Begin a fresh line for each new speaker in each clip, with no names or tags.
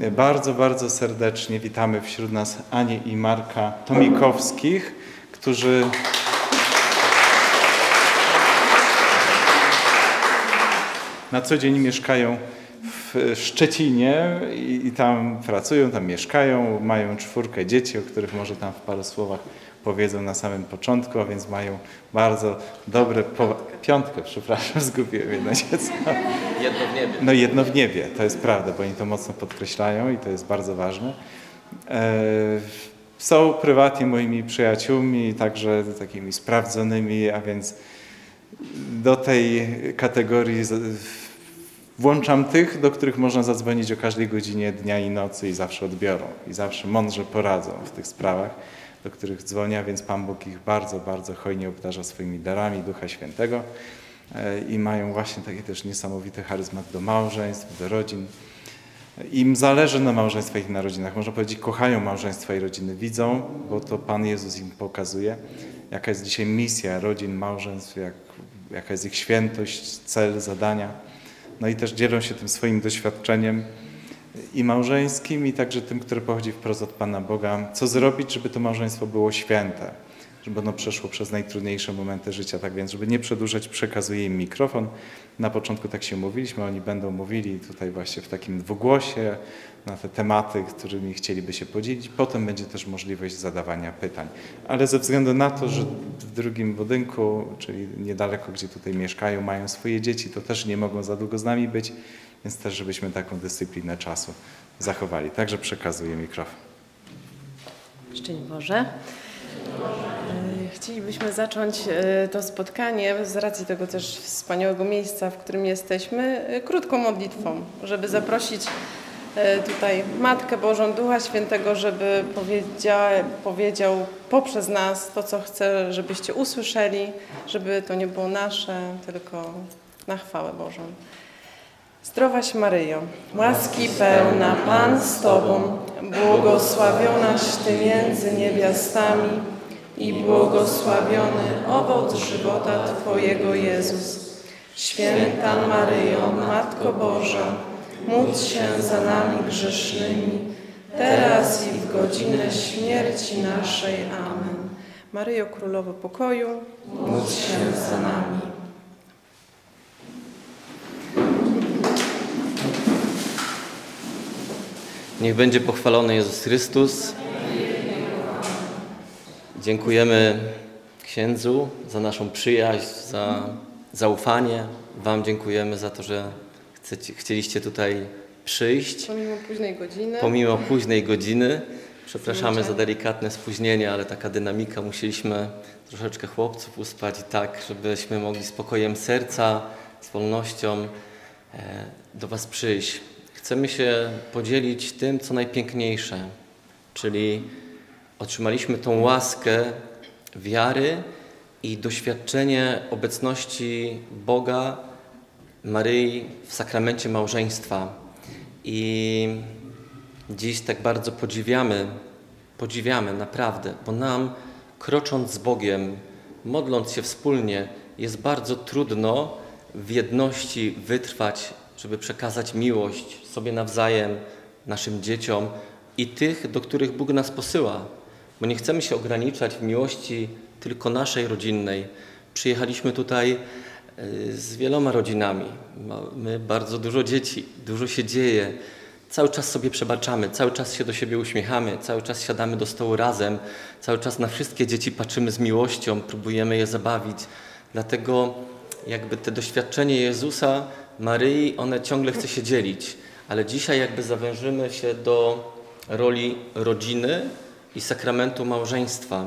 Bardzo, bardzo serdecznie witamy wśród nas Anię i Marka Tomikowskich, którzy na co dzień mieszkają w Szczecinie i tam pracują, tam mieszkają, mają 4 dzieci, o których może tam w paru słowach powiedzą na samym początku, a więc mają bardzo dobre... 5, przepraszam, zgubiłem jedno dziecko.
Jedno w niebie.
No jedno w niebie, to jest prawda, bo oni to mocno podkreślają i to jest bardzo ważne. Są prywatnie moimi przyjaciółmi, także takimi sprawdzonymi, a więc do tej kategorii włączam tych, do których można zadzwonić o każdej godzinie dnia i nocy i zawsze odbiorą i zawsze mądrze poradzą w tych sprawach, do których dzwonię, więc Pan Bóg ich bardzo, bardzo hojnie obdarza swoimi darami Ducha Świętego i mają właśnie taki też niesamowity charyzmat do małżeństw, do rodzin. Im zależy na małżeństwach i na rodzinach. Można powiedzieć, kochają małżeństwa i rodziny, widzą, bo to Pan Jezus im pokazuje, jaka jest dzisiaj misja rodzin, małżeństw, jaka jest ich świętość, cel, zadania. No i też dzielą się tym swoim doświadczeniem i małżeńskim, i także tym, które pochodzi wprost od Pana Boga. Co zrobić, żeby to małżeństwo było święte, żeby ono przeszło przez najtrudniejsze momenty życia. Tak więc, żeby nie przedłużać, przekazuję im mikrofon. Na początku tak się mówiliśmy, oni będą mówili tutaj właśnie w takim dwugłosie na te tematy, którymi chcieliby się podzielić. Potem będzie też możliwość zadawania pytań. Ale ze względu na to, że w drugim budynku, czyli niedaleko, gdzie tutaj mieszkają, mają swoje dzieci, to też nie mogą za długo z nami być, więc też, żebyśmy taką dyscyplinę czasu zachowali. Także przekazuję mikrofon.
Szczęść Boże. Chcielibyśmy zacząć to spotkanie z racji tego też wspaniałego miejsca, w którym jesteśmy, krótką modlitwą, żeby zaprosić tutaj Matkę Bożą, Ducha Świętego, żeby powiedział poprzez nas to, co chce, żebyście usłyszeli, żeby to nie było nasze, tylko na chwałę Bożą. Zdrowaś Maryjo, łaski pełna, Pan z Tobą, błogosławionaś Ty między niewiastami i błogosławiony owoc żywota Twojego Jezus. Święta Maryjo, Matko Boża, módl się za nami grzesznymi, teraz i w godzinę śmierci naszej. Amen. Maryjo, Królowo Pokoju, módl się za nami.
Niech będzie pochwalony Jezus Chrystus. Dziękujemy księdzu za naszą przyjaźń, za zaufanie. Wam dziękujemy za to, że chcieliście tutaj przyjść. Pomimo późnej godziny. Przepraszamy za delikatne spóźnienie, ale taka dynamika. Musieliśmy troszeczkę chłopców uspać i tak, żebyśmy mogli spokojem serca, z wolnością do Was przyjść. Chcemy się podzielić tym, co najpiękniejsze, czyli otrzymaliśmy tą łaskę wiary i doświadczenie obecności Boga, Maryi w sakramencie małżeństwa. I dziś tak bardzo podziwiamy naprawdę, bo nam, krocząc z Bogiem, modląc się wspólnie, jest bardzo trudno w jedności wytrwać, żeby przekazać miłość sobie nawzajem, naszym dzieciom i tych, do których Bóg nas posyła. Bo nie chcemy się ograniczać w miłości tylko naszej rodzinnej. Przyjechaliśmy tutaj z wieloma rodzinami. Mamy bardzo dużo dzieci, dużo się dzieje. Cały czas sobie przebaczamy, cały czas się do siebie uśmiechamy, cały czas siadamy do stołu razem, cały czas na wszystkie dzieci patrzymy z miłością, próbujemy je zabawić. Dlatego jakby te doświadczenie Jezusa, Maryi, one ciągle chce się dzielić. Ale dzisiaj jakby zawężymy się do roli rodziny i sakramentu małżeństwa.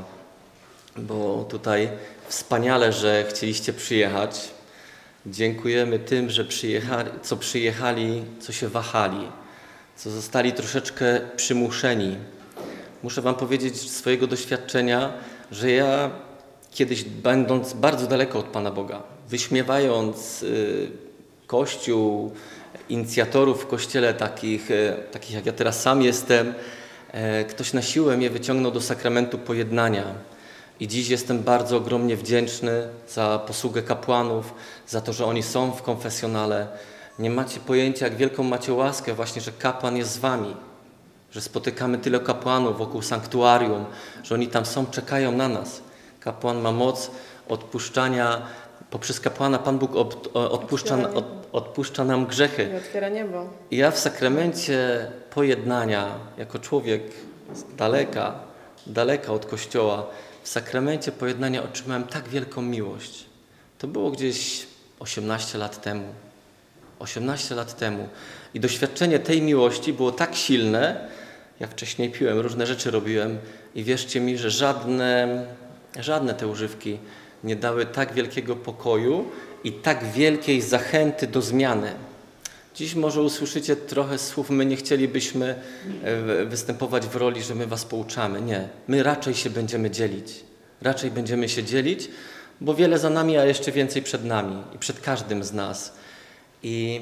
Bo tutaj wspaniale, że chcieliście przyjechać. Dziękujemy tym, że przyjechali, co się wahali, co zostali troszeczkę przymuszeni. Muszę Wam powiedzieć z swojego doświadczenia, że ja kiedyś, będąc bardzo daleko od Pana Boga, wyśmiewając Kościół, inicjatorów w Kościele, takich jak ja teraz sam jestem, ktoś na siłę mnie wyciągnął do sakramentu pojednania. I dziś jestem bardzo ogromnie wdzięczny za posługę kapłanów, za to, że oni są w konfesjonale, Nie macie pojęcia, jak wielką macie łaskę właśnie, że kapłan jest z wami, że spotykamy tyle kapłanów wokół sanktuarium, że oni tam są, czekają na nas. Kapłan ma moc odpuszczania, poprzez kapłana Pan Bóg odpuszcza nam grzechy.
I otwiera niebo.
I ja w sakramencie pojednania, jako człowiek z daleka od Kościoła, w sakramencie pojednania otrzymałem tak wielką miłość. To było gdzieś 18 lat temu. 18 lat temu. I doświadczenie tej miłości było tak silne, ja wcześniej piłem, różne rzeczy robiłem i wierzcie mi, że żadne te używki nie dały tak wielkiego pokoju i tak wielkiej zachęty do zmiany. Dziś może usłyszycie trochę słów, my nie chcielibyśmy występować w roli, że my was pouczamy. Nie, my raczej się będziemy dzielić. Raczej będziemy się dzielić, bo wiele za nami, a jeszcze więcej przed nami i przed każdym z nas. I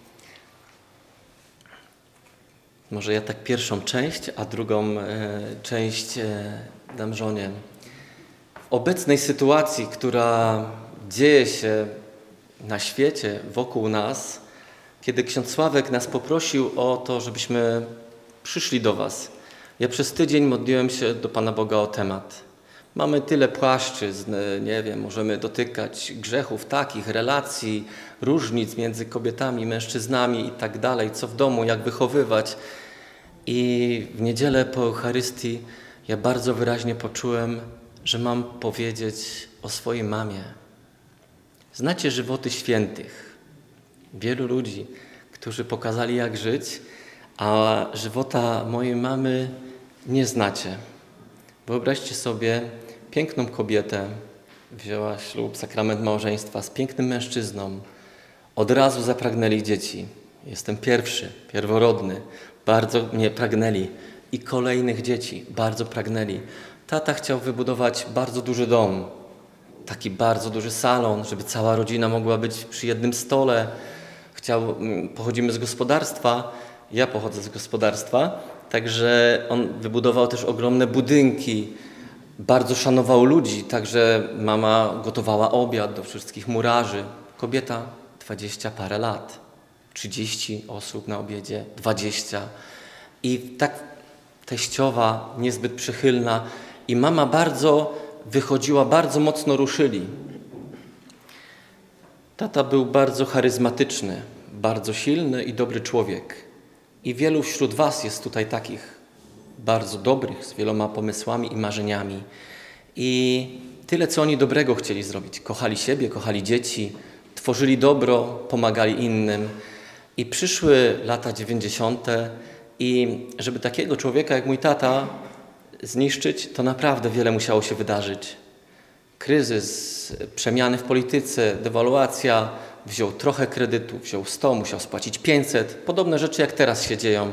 może ja tak pierwszą część, a drugą część dam żonie. W obecnej sytuacji, która dzieje się na świecie, wokół nas, kiedy ksiądz Sławek nas poprosił o to, żebyśmy przyszli do was, ja przez tydzień modliłem się do Pana Boga o temat. Mamy tyle płaszczyzn, nie wiem, możemy dotykać grzechów takich, relacji, różnic między kobietami, mężczyznami i tak dalej, co w domu, jak wychowywać. I w niedzielę po Eucharystii ja bardzo wyraźnie poczułem, że mam powiedzieć o swojej mamie. Znacie żywoty świętych. Wielu ludzi, którzy pokazali, jak żyć, a żywota mojej mamy nie znacie. Wyobraźcie sobie, piękną kobietę, wzięła ślub, sakrament małżeństwa z pięknym mężczyzną. Od razu zapragnęli dzieci. Jestem pierwszy, pierworodny. Bardzo mnie pragnęli. I kolejnych dzieci bardzo pragnęli. Tata chciał wybudować bardzo duży dom. Taki bardzo duży salon, żeby cała rodzina mogła być przy jednym stole. Pochodzimy z gospodarstwa. Ja pochodzę z gospodarstwa. Także on wybudował też ogromne budynki. Bardzo szanował ludzi. Także mama gotowała obiad do wszystkich murarzy. Kobieta 20 parę lat. 30 osób na obiedzie, 20. I tak teściowa, niezbyt przychylna. I mama bardzo mocno ruszyli. Tata był bardzo charyzmatyczny, bardzo silny i dobry człowiek. I wielu wśród was jest tutaj takich bardzo dobrych, z wieloma pomysłami i marzeniami. I tyle, co oni dobrego chcieli zrobić. Kochali siebie, kochali dzieci, tworzyli dobro, pomagali innym. I przyszły lata 90. i żeby takiego człowieka jak mój tata zniszczyć, to naprawdę wiele musiało się wydarzyć. Kryzys, przemiany w polityce, dewaluacja, wziął trochę kredytu, wziął 100, musiał spłacić 500. Podobne rzeczy jak teraz się dzieją.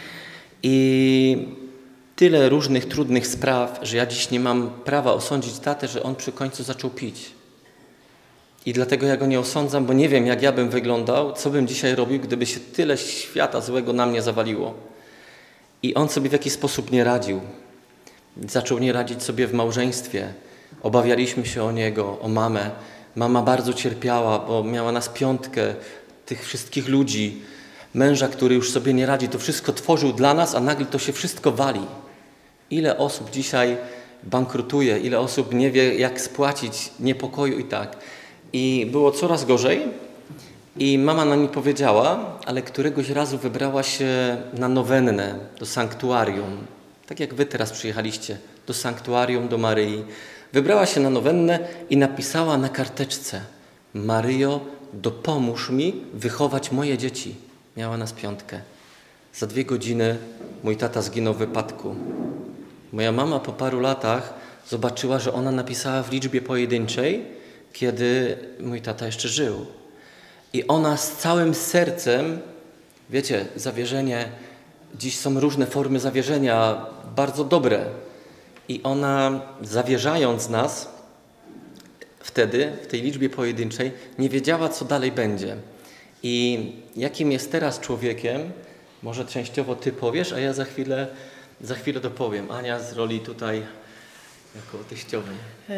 I tyle różnych trudnych spraw, że ja dziś nie mam prawa osądzić tatę, że on przy końcu zaczął pić. I dlatego ja go nie osądzam, bo nie wiem, jak ja bym wyglądał, co bym dzisiaj robił, gdyby się tyle świata złego na mnie zawaliło. I on sobie w jakiś sposób nie radził. Zaczął nie radzić sobie w małżeństwie. Obawialiśmy się o niego, o mamę. Mama bardzo cierpiała, bo miała nas 5, tych wszystkich ludzi. Męża, który już sobie nie radzi, to wszystko tworzył dla nas, a nagle to się wszystko wali. Ile osób dzisiaj bankrutuje, ile osób nie wie, jak spłacić niepokoju i tak. I było coraz gorzej i mama nam mi powiedziała, ale któregoś razu wybrała się na nowennę do sanktuarium. Tak jak wy teraz przyjechaliście do sanktuarium, do Maryi. Wybrała się na nowennę i napisała na karteczce: Maryjo, dopomóż mi wychować moje dzieci. Miała nas 5. Za 2 godziny mój tata zginął w wypadku. Moja mama po paru latach zobaczyła, że ona napisała w liczbie pojedynczej, kiedy mój tata jeszcze żył. I ona z całym sercem, wiecie, zawierzenie, dziś są różne formy zawierzenia, bardzo dobre. I ona, zawierzając nas wtedy, w tej liczbie pojedynczej, nie wiedziała, co dalej będzie. I jakim jest teraz człowiekiem, może częściowo ty powiesz, a ja za chwilę dopowiem. Ania z roli tutaj jako teściowej?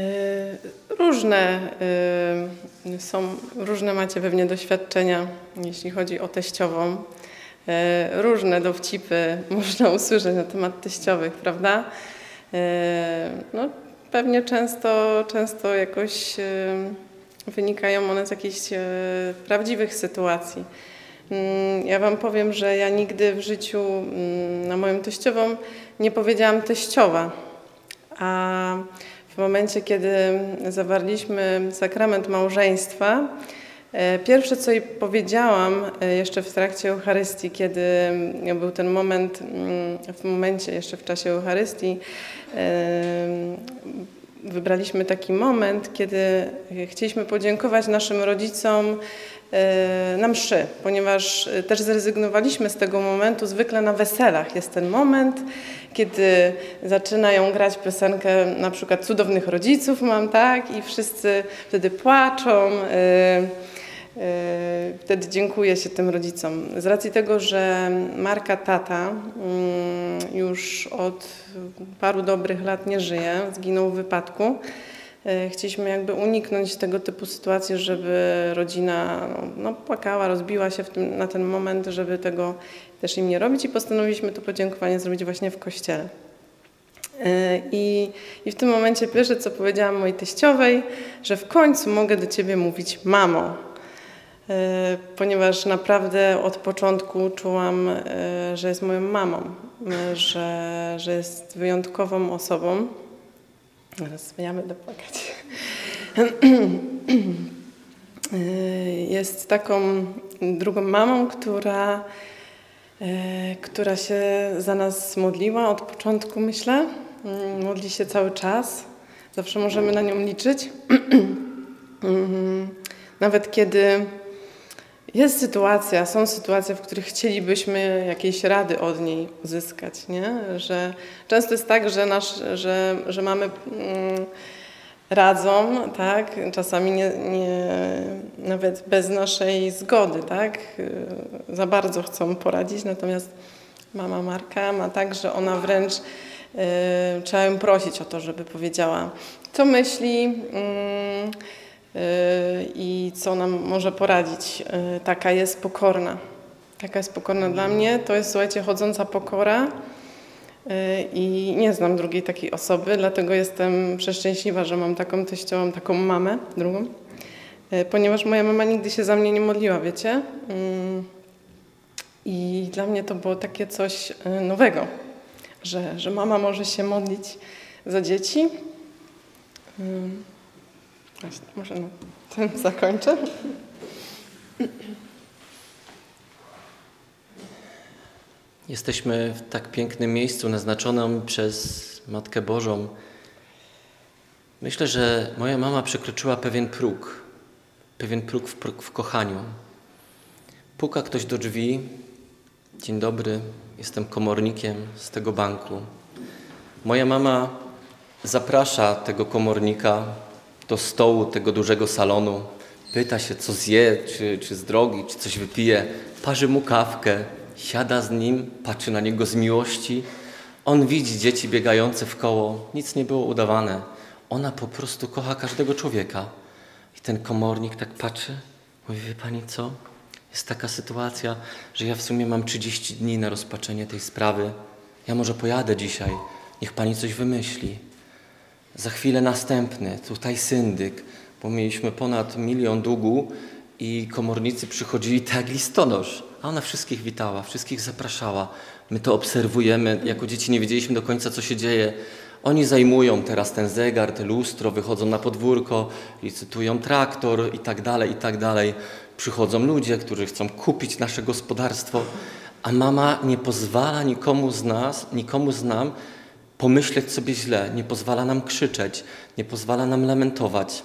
Różne macie pewnie doświadczenia, jeśli chodzi o teściową. Różne dowcipy można usłyszeć na temat teściowych, prawda? No, pewnie często jakoś wynikają one z jakichś prawdziwych sytuacji. Ja Wam powiem, że ja nigdy w życiu na moją teściową nie powiedziałam teściowa, a w momencie, kiedy zawarliśmy sakrament małżeństwa, pierwsze, co jej powiedziałam jeszcze w trakcie Eucharystii, kiedy był ten moment, jeszcze w czasie Eucharystii, wybraliśmy taki moment, kiedy chcieliśmy podziękować naszym rodzicom na mszy, ponieważ też zrezygnowaliśmy z tego momentu. Zwykle na weselach jest ten moment, kiedy zaczynają grać piosenkę na przykład Cudownych Rodziców mam, tak? I wszyscy wtedy płaczą. Wtedy dziękuję się tym rodzicom. Z racji tego, że Marka tata już od paru dobrych lat nie żyje, zginął w wypadku, chcieliśmy jakby uniknąć tego typu sytuacji, żeby rodzina płakała, rozbiła się na ten moment, żeby tego też im nie robić i postanowiliśmy to podziękowanie zrobić właśnie w kościele. I w tym momencie pierwsze, co powiedziałam mojej teściowej, że w końcu mogę do ciebie mówić mamo. Ponieważ naprawdę od początku czułam, że jest moją mamą, że jest wyjątkową osobą. Teraz ja będę płakać. Jest taką drugą mamą, która się za nas modliła od początku, myślę. Modli się cały czas. Zawsze możemy na nią liczyć. Nawet kiedy są sytuacje, w których chcielibyśmy jakiejś rady od niej uzyskać, nie? Że często jest tak, że mamy radzą, tak? Czasami nawet bez naszej zgody, tak? Za bardzo chcą poradzić, natomiast mama Marka ma tak, że ona wręcz trzeba ją prosić o to, żeby powiedziała, co myśli, i co nam może poradzić. Taka jest pokorna. Taka jest pokorna dla mnie. To jest, słuchajcie, chodząca pokora i nie znam drugiej takiej osoby, dlatego jestem przeszczęśliwa, że mam taką teściową, taką mamę, drugą, ponieważ moja mama nigdy się za mnie nie modliła, wiecie? I dla mnie to było takie coś nowego, że mama może się modlić za dzieci. Właśnie, może na tym zakończę.
Jesteśmy w tak pięknym miejscu naznaczonym przez Matkę Bożą. Myślę, że moja mama przekroczyła pewien próg w kochaniu. Puka ktoś do drzwi. Dzień dobry, jestem komornikiem z tego banku. Moja mama zaprasza tego komornika do stołu tego dużego salonu. Pyta się, co zje, czy z drogi, czy coś wypije. Parzy mu kawkę, siada z nim, patrzy na niego z miłości. On widzi dzieci biegające w koło. Nic nie było udawane. Ona po prostu kocha każdego człowieka. I ten komornik tak patrzy. Mówi, wie pani co? Jest taka sytuacja, że ja w sumie mam 30 dni na rozpatrzenie tej sprawy. Ja może pojadę dzisiaj. Niech pani coś wymyśli. Za chwilę następny, tutaj syndyk, bo mieliśmy ponad 1 000 000 długu i komornicy przychodzili tak jak listonosz. A ona wszystkich witała, wszystkich zapraszała. My to obserwujemy, jako dzieci nie wiedzieliśmy do końca, co się dzieje. Oni zajmują teraz ten zegar, te lustro, wychodzą na podwórko, licytują traktor i tak dalej, i tak dalej. Przychodzą ludzie, którzy chcą kupić nasze gospodarstwo, a mama nie pozwala nikomu z nam pomyśleć sobie źle, nie pozwala nam krzyczeć, nie pozwala nam lamentować.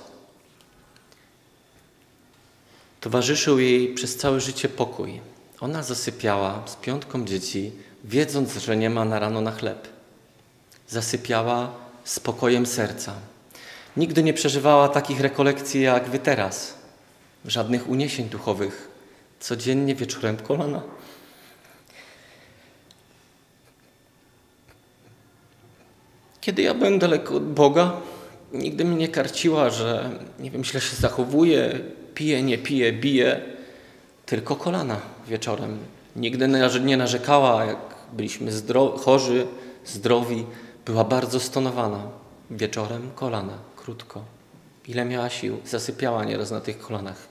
Towarzyszył jej przez całe życie pokój. Ona zasypiała z 5 dzieci, wiedząc, że nie ma na rano na chleb. Zasypiała spokojem serca. Nigdy nie przeżywała takich rekolekcji jak wy teraz. Żadnych uniesień duchowych. Codziennie wieczorem kolana. Kiedy ja byłem daleko od Boga, nigdy mnie nie karciła, że nie wiem, źle się zachowuję, piję, nie piję, biję, tylko kolana wieczorem. Nigdy nie narzekała, jak byliśmy chorzy, zdrowi. Była bardzo stonowana. Wieczorem kolana, krótko. Ile miała sił, zasypiała nieraz na tych kolanach.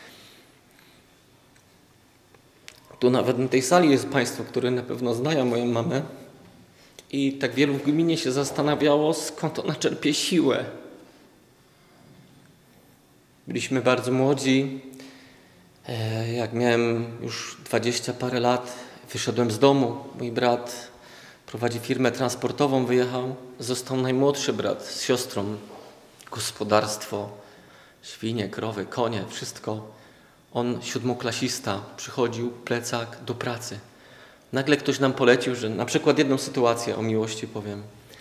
Tu nawet na tej sali jest państwo, które na pewno znają moją mamę. I tak wielu w gminie się zastanawiało, skąd ona czerpie siłę. Byliśmy bardzo młodzi. Jak miałem już 20 parę lat, wyszedłem z domu. Mój brat prowadzi firmę transportową, wyjechał. Został najmłodszy brat z siostrą. Gospodarstwo, świnie, krowy, konie, wszystko. On, siódmoklasista, przychodził, plecak do pracy. Nagle ktoś nam polecił, że na przykład jedną sytuację o miłości powiem.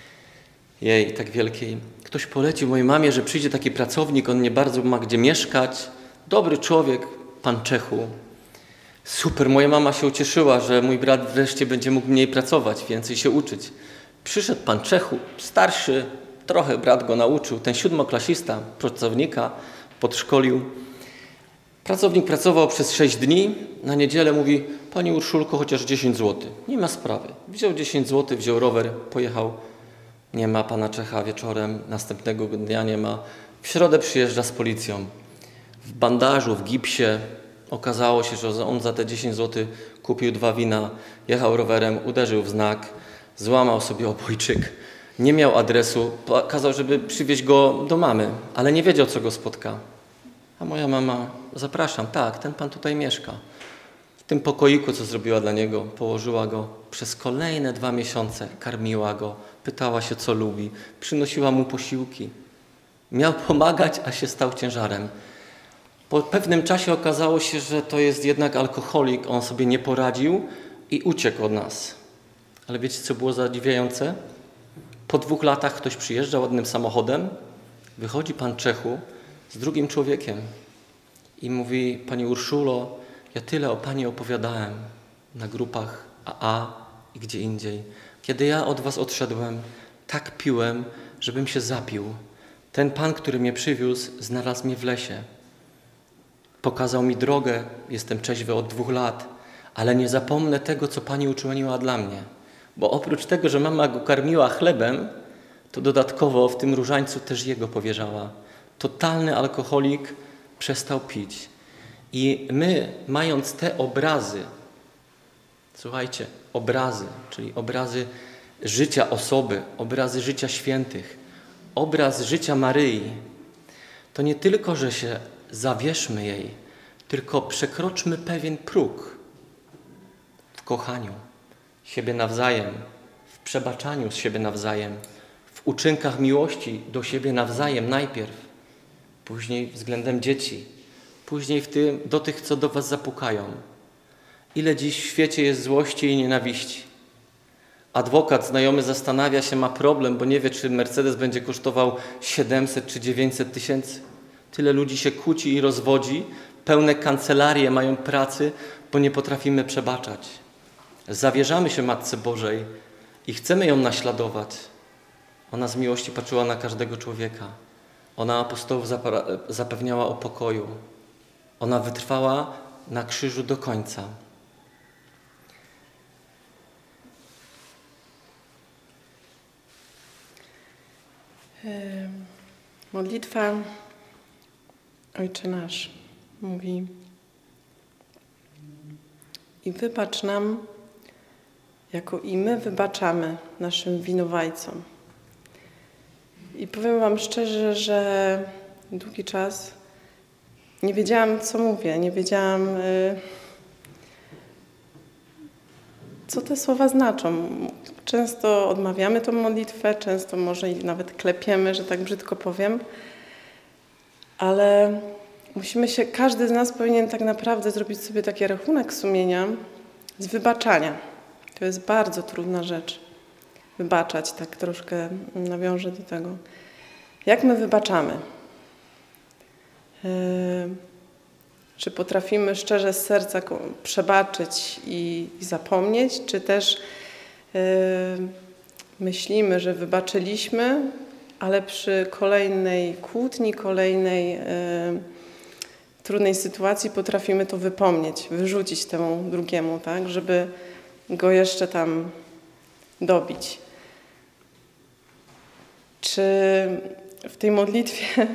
Jej, tak wielkiej. Ktoś polecił mojej mamie, że przyjdzie taki pracownik, on nie bardzo ma gdzie mieszkać. Dobry człowiek, pan Czechu. Super, moja mama się ucieszyła, że mój brat wreszcie będzie mógł mniej pracować, więcej się uczyć. Przyszedł pan Czechu, starszy, trochę brat go nauczył. Ten siódmoklasista, pracownika, podszkolił. Pracownik pracował przez 6 dni. Na niedzielę mówi, pani Urszulko, chociaż 10 zł. Nie ma sprawy. Wziął 10 zł, wziął rower, pojechał. Nie ma pana Czecha wieczorem, następnego dnia nie ma. W środę przyjeżdża z policją. W bandażu, w gipsie. Okazało się, że on za te 10 zł kupił 2 wina, jechał rowerem, uderzył w znak, złamał sobie obojczyk. Nie miał adresu, kazał, żeby przywieźć go do mamy, ale nie wiedział, co go spotka. A moja mama, zapraszam, tak, ten pan tutaj mieszka. W tym pokoiku, co zrobiła dla niego, położyła go przez kolejne 2 miesiące, karmiła go, pytała się, co lubi, przynosiła mu posiłki. Miał pomagać, a się stał ciężarem. Po pewnym czasie okazało się, że to jest jednak alkoholik, on sobie nie poradził i uciekł od nas. Ale wiecie, co było zadziwiające? Po 2 latach ktoś przyjeżdża ładnym samochodem, wychodzi pan Czechu z drugim człowiekiem i mówi, pani Urszulo, ja tyle o pani opowiadałem na grupach AA i gdzie indziej. Kiedy ja od was odszedłem, tak piłem, żebym się zapił. Ten pan, który mnie przywiózł, znalazł mnie w lesie. Pokazał mi drogę, jestem trzeźwy od 2 lat, ale nie zapomnę tego, co pani uczyniła dla mnie. Bo oprócz tego, że mama go karmiła chlebem, to dodatkowo w tym różańcu też jego powierzała. Totalny alkoholik przestał pić. I my, mając te obrazy, słuchajcie, obrazy, czyli obrazy życia osoby, obrazy życia świętych, obraz życia Maryi, to nie tylko, że się zawierzmy jej, tylko przekroczmy pewien próg w kochaniu siebie nawzajem, w przebaczaniu z siebie nawzajem, w uczynkach miłości do siebie nawzajem najpierw, później względem dzieci, później do tych, co do was zapukają. Ile dziś w świecie jest złości i nienawiści. Adwokat znajomy zastanawia się, ma problem, bo nie wie, czy Mercedes będzie kosztował 700 czy 900 tysięcy. Tyle ludzi się kłóci i rozwodzi, pełne kancelarie mają pracy, bo nie potrafimy przebaczać. Zawierzamy się Matce Bożej i chcemy ją naśladować. Ona z miłości patrzyła na każdego człowieka. Ona apostołów zapewniała o pokoju. Ona wytrwała na krzyżu do końca.
Modlitwa Ojcze Nasz mówi: i wybacz nam, jako i my wybaczamy naszym winowajcom. I powiem wam szczerze, że długi czas nie wiedziałam, co mówię, nie wiedziałam, co te słowa znaczą. Często odmawiamy tą modlitwę, często może i nawet klepiemy, że tak brzydko powiem, ale każdy z nas powinien tak naprawdę zrobić sobie taki rachunek sumienia z wybaczania. To jest bardzo trudna rzecz. Wybaczać, tak troszkę nawiążę do tego. Jak my wybaczamy? Czy potrafimy szczerze z serca przebaczyć i zapomnieć, czy też myślimy, że wybaczyliśmy, ale przy kolejnej kłótni, kolejnej trudnej sytuacji potrafimy to wypomnieć, wyrzucić temu drugiemu, tak, żeby go jeszcze tam dobić. Czy w tej modlitwie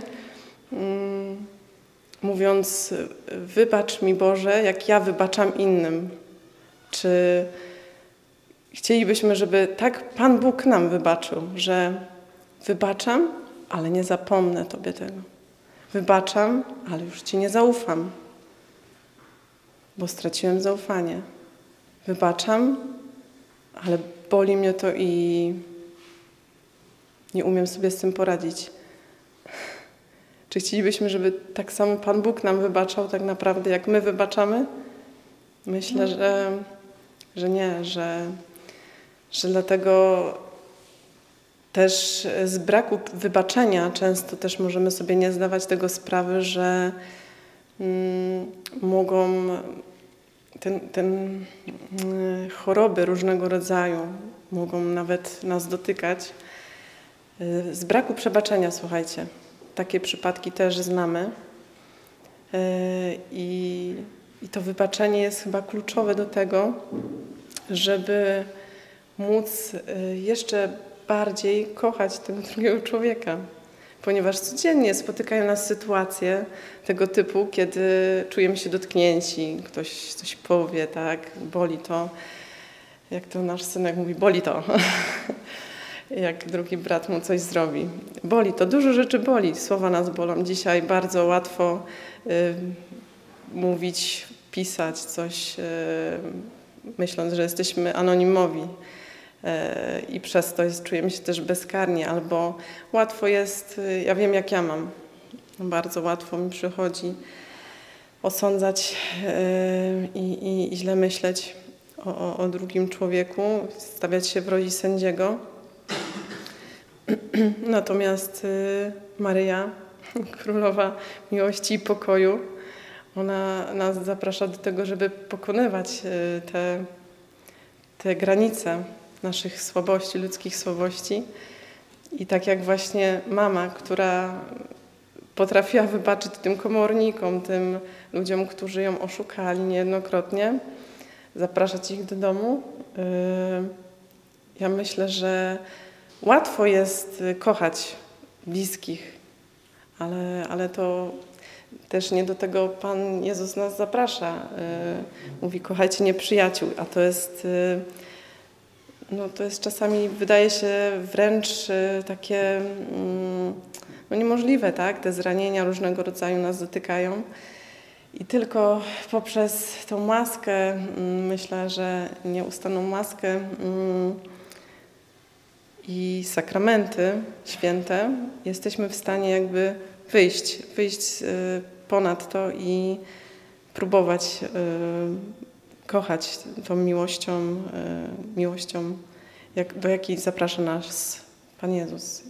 mówiąc wybacz mi Boże, jak ja wybaczam innym, czy chcielibyśmy, żeby tak Pan Bóg nam wybaczył, że wybaczam, ale nie zapomnę Tobie tego. Wybaczam, ale już Ci nie zaufam, bo straciłem zaufanie. Wybaczam, ale boli mnie to i nie umiem sobie z tym poradzić. Czy chcielibyśmy, żeby tak samo Pan Bóg nam wybaczał tak naprawdę, jak my wybaczamy? Myślę, że nie, że dlatego też z braku wybaczenia często też możemy sobie nie zdawać tego sprawy, że mogą choroby różnego rodzaju mogą nawet nas dotykać. Z braku przebaczenia, słuchajcie, takie przypadki też znamy. I to wybaczenie jest chyba kluczowe do tego, żeby móc jeszcze bardziej kochać tego drugiego człowieka. Ponieważ codziennie spotykają nas sytuacje tego typu, kiedy czujemy się dotknięci, ktoś coś powie, tak, boli to, jak to nasz synek mówi, boli to, jak drugi brat mu coś zrobi. Boli to, dużo rzeczy boli, słowa nas bolą. Dzisiaj bardzo łatwo mówić, pisać coś, myśląc, że jesteśmy anonimowi. I przez to czujemy się też bezkarni, albo łatwo jest, ja wiem jak ja mam, bardzo łatwo mi przychodzi osądzać i źle myśleć o drugim człowieku, stawiać się w roli sędziego. Natomiast Maryja, Królowa Miłości i Pokoju, ona nas zaprasza do tego, żeby pokonywać te granice naszych słabości, ludzkich słabości. I tak jak właśnie mama, która potrafiła wybaczyć tym komornikom, tym ludziom, którzy ją oszukali niejednokrotnie, zapraszać ich do domu. Ja myślę, że łatwo jest kochać bliskich, ale to też nie do tego Pan Jezus nas zaprasza. Mówi, kochajcie nieprzyjaciół, a to jest czasami, wydaje się, wręcz takie niemożliwe, tak? Te zranienia różnego rodzaju nas dotykają. I tylko poprzez tą maskę, myślę, że nieustanną maskę i sakramenty święte, jesteśmy w stanie jakby wyjść ponad to i próbować kochać tą miłością, do jakiej zaprasza nas Pan Jezus.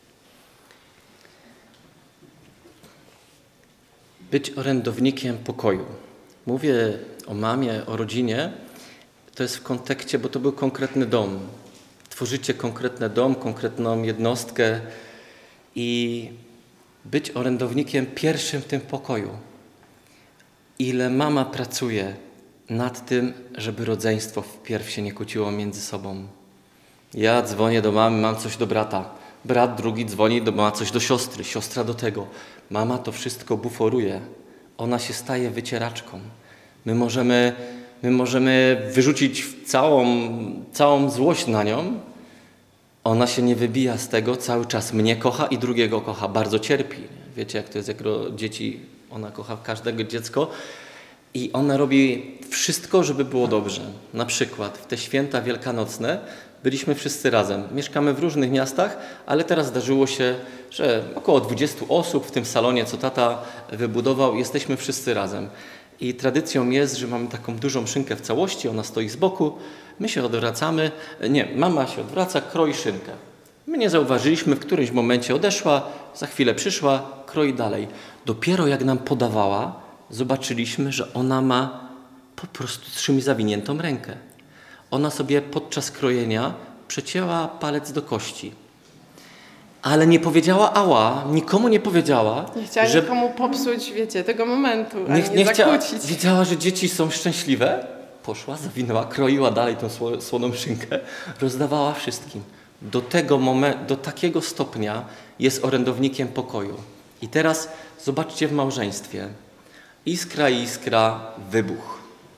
Być orędownikiem pokoju. Mówię o mamie, o rodzinie. To jest w kontekście, bo to był konkretny dom. Tworzycie konkretny dom, konkretną jednostkę i być orędownikiem pierwszym w tym pokoju. Ile mama pracuje nad tym, żeby rodzeństwo wpierw się nie kłóciło między sobą. Ja dzwonię do mamy, mam coś do brata. Brat drugi dzwoni, ma coś do siostry, siostra do tego. Mama to wszystko buforuje. Ona się staje wycieraczką. My możemy wyrzucić całą złość na nią. Ona się nie wybija z tego, cały czas mnie kocha i drugiego kocha. Bardzo cierpi. Wiecie, jak to jest, jak dzieci, ona kocha każdego dziecko. I ona robi wszystko, żeby było dobrze. Na przykład w te święta wielkanocne byliśmy wszyscy razem. Mieszkamy w różnych miastach, ale teraz zdarzyło się, że około 20 osób w tym salonie, co tata wybudował, jesteśmy wszyscy razem. I tradycją jest, że mamy taką dużą szynkę w całości, ona stoi z boku, my się odwracamy, mama się odwraca, kroi szynkę. My nie zauważyliśmy, w którymś momencie odeszła, za chwilę przyszła, kroi dalej. Dopiero jak nam podawała, zobaczyliśmy, że ona ma po prostu zawiniętą rękę. Ona sobie podczas krojenia przecięła palec do kości. Ale nie powiedziała ała, nikomu nie powiedziała.
Nie chciała nikomu popsuć, wiecie, tego momentu,
Nie chciała,
zakłócić.
wiedziała, że dzieci są szczęśliwe. Poszła, zawinęła, kroiła dalej tą słoną szynkę, rozdawała wszystkim. Do takiego stopnia jest orędownikiem pokoju. I teraz zobaczcie w małżeństwie. Iskra, wybuch.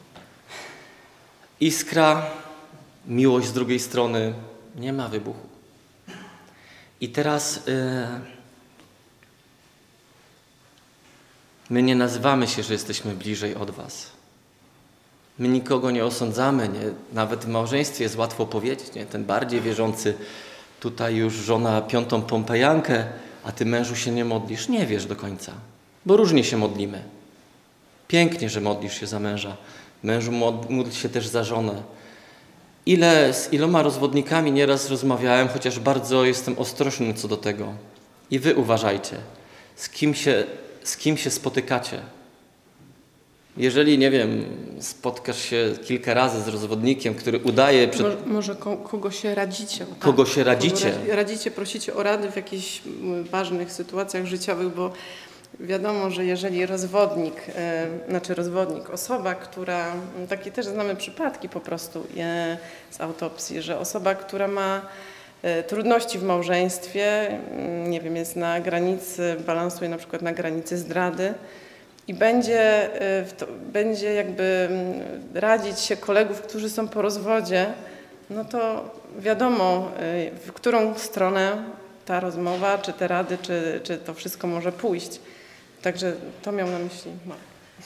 Iskra, miłość z drugiej strony, nie ma wybuchu. I teraz my nie nazywamy się, że jesteśmy bliżej od was. My nikogo nie osądzamy, nie? Nawet w małżeństwie jest łatwo powiedzieć, nie? Ten bardziej wierzący, tutaj już żona 5. pompejankę, a ty mężu się nie modlisz. Nie wiesz do końca, bo różnie się modlimy. Pięknie, że modlisz się za męża. Mężu, módl się też za żonę. Z iloma rozwodnikami nieraz rozmawiałem, chociaż bardzo jestem ostrożny co do tego. I wy uważajcie, z kim się spotykacie. Jeżeli, nie wiem, spotkasz się kilka razy z rozwodnikiem, który udaje...
Może kogo się radzicie. Tak?
Kogo się radzicie.
Radzicie, prosicie o rady w jakichś ważnych sytuacjach życiowych, bo wiadomo, że jeżeli osoba, która, takie też znamy przypadki po prostu z autopsji, że osoba, która ma trudności w małżeństwie, nie wiem, jest na granicy, balansuje na przykład na granicy zdrady i będzie jakby radzić się kolegów, którzy są po rozwodzie, no to wiadomo, w którą stronę ta rozmowa, czy te rady, czy to wszystko może pójść. Także to miał na myśli Marek.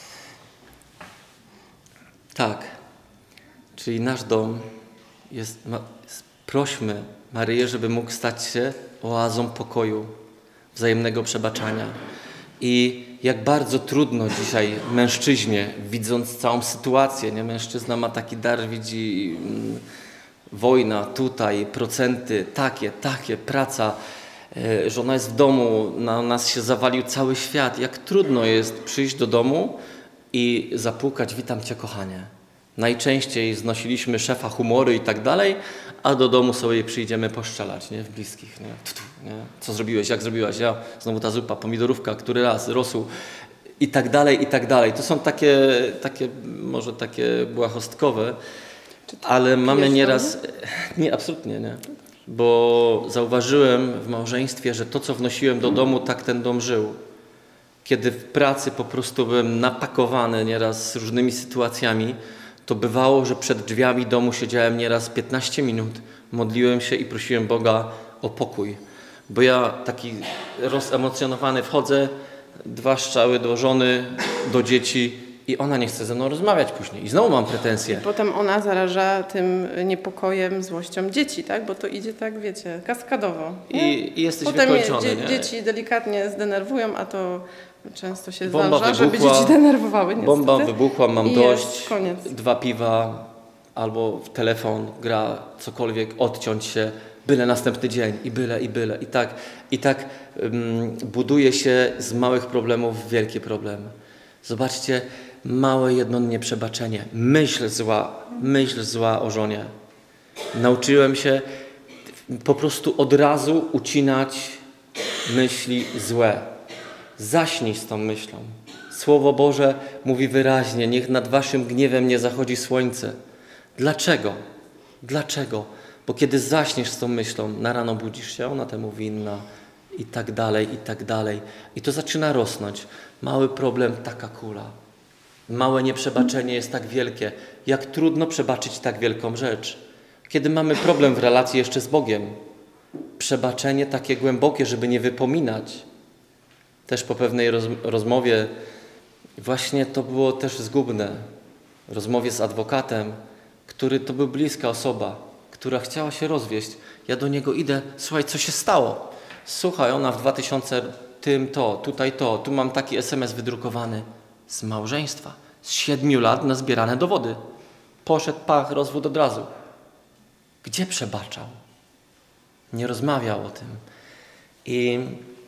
Tak. Czyli nasz dom prośmy Maryję, żeby mógł stać się oazą pokoju, wzajemnego przebaczania. I jak bardzo trudno dzisiaj mężczyźnie, widząc całą sytuację, nie? Mężczyzna ma taki dar, widzi wojna tutaj, procenty, takie, praca, żona jest w domu, na nas się zawalił cały świat. Jak trudno jest przyjść do domu i zapukać, witam cię kochanie. Najczęściej znosiliśmy szefa humory i tak dalej, a do domu sobie przyjdziemy poszczelać, nie? W bliskich, nie? Co zrobiłeś, jak zrobiłaś, ja, znowu ta zupa, pomidorówka, który raz, rosół i tak dalej, i tak dalej. To są takie może takie błahostkowe, ale mamy nieraz... Nie, absolutnie nie. Bo zauważyłem w małżeństwie, że to, co wnosiłem do domu, tak ten dom żył. Kiedy w pracy po prostu byłem napakowany nieraz z różnymi sytuacjami, to bywało, że przed drzwiami domu siedziałem nieraz 15 minut, modliłem się i prosiłem Boga o pokój. Bo ja taki rozemocjonowany wchodzę, 2 strzały do żony, do dzieci i ona nie chce ze mną rozmawiać później. I znowu mam pretensje.
I potem ona zaraża tym niepokojem, złością dzieci, tak? Bo to idzie tak, wiecie, kaskadowo.
I jesteś
potem
wykończony.
Dzieci delikatnie zdenerwują, a to często się zdarza, żeby dzieci denerwowały niestety.
Bomba wybuchła, mam dość.
Koniec.
2 piwa albo w telefon gra, cokolwiek, odciąć się, byle następny dzień i byle. I tak buduje się z małych problemów wielkie problemy. Zobaczcie, małe jedno nieprzebaczenie, myśl zła o żonie. Nauczyłem się po prostu od razu ucinać myśli złe. Zaśnij z tą myślą. Słowo Boże mówi wyraźnie, niech nad waszym gniewem nie zachodzi słońce. Dlaczego? Dlaczego? Bo kiedy zaśniesz z tą myślą, na rano budzisz się, ona temu winna i tak dalej, i tak dalej. I to zaczyna rosnąć. Mały problem, taka kula. Małe nieprzebaczenie jest tak wielkie. Jak trudno przebaczyć tak wielką rzecz. Kiedy mamy problem w relacji jeszcze z Bogiem. Przebaczenie takie głębokie, żeby nie wypominać. Też po pewnej rozmowie, właśnie to było też zgubne. Rozmowie z adwokatem, który to był bliska osoba, która chciała się rozwieść. Ja do niego idę, słuchaj, co się stało? Słuchaj, ona w 2000 tutaj to, tu mam taki SMS wydrukowany z małżeństwa, z 7 lat na zbierane dowody. Poszedł, pach, rozwód od razu. Gdzie przebaczał? Nie rozmawiał o tym. I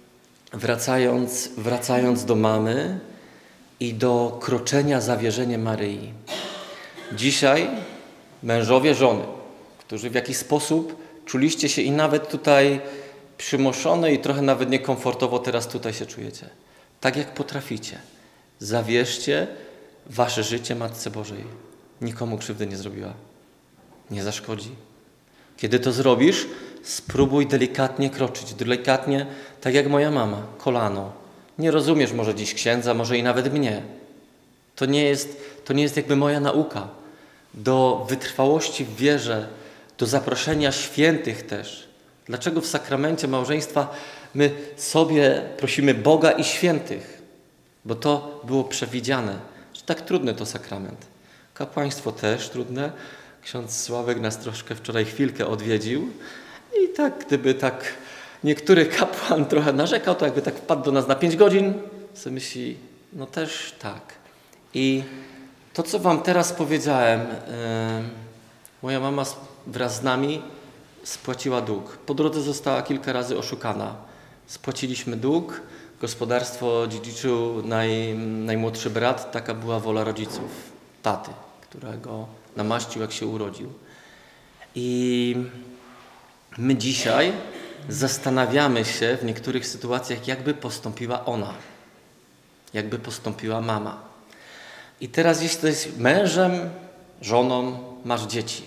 wracając do mamy i do kroczenia za wierzeniem Maryi. Dzisiaj mężowie, żony, którzy w jakiś sposób czuliście się i nawet tutaj przymuszone i trochę nawet niekomfortowo teraz tutaj się czujecie. Tak jak potraficie. Zawierzcie wasze życie Matce Bożej. Nikomu krzywdy nie zrobiła. Nie zaszkodzi. Kiedy to zrobisz, spróbuj delikatnie kroczyć. Delikatnie, tak jak moja mama, kolano. Nie rozumiesz może dziś księdza, może i nawet mnie. To nie jest jakby moja nauka. Do wytrwałości w wierze, do zaproszenia świętych też. Dlaczego w sakramencie małżeństwa my sobie prosimy Boga i świętych? Bo to było przewidziane, że tak trudny to sakrament. Kapłaństwo też trudne. Ksiądz Sławek nas troszkę wczoraj chwilkę odwiedził i tak, gdyby tak niektóry kapłan trochę narzekał, to jakby tak wpadł do nas na 5 godzin, sobie myśli, no też tak. I to, co wam teraz powiedziałem, moja mama wraz z nami spłaciła dług. Po drodze została kilka razy oszukana. Spłaciliśmy dług, gospodarstwo dziedziczył najmłodszy brat, taka była wola rodziców, taty, którego namaścił, jak się urodził. I my dzisiaj zastanawiamy się w niektórych sytuacjach, jakby postąpiła ona, jakby postąpiła mama. I teraz jeśli jesteś mężem, żoną, masz dzieci.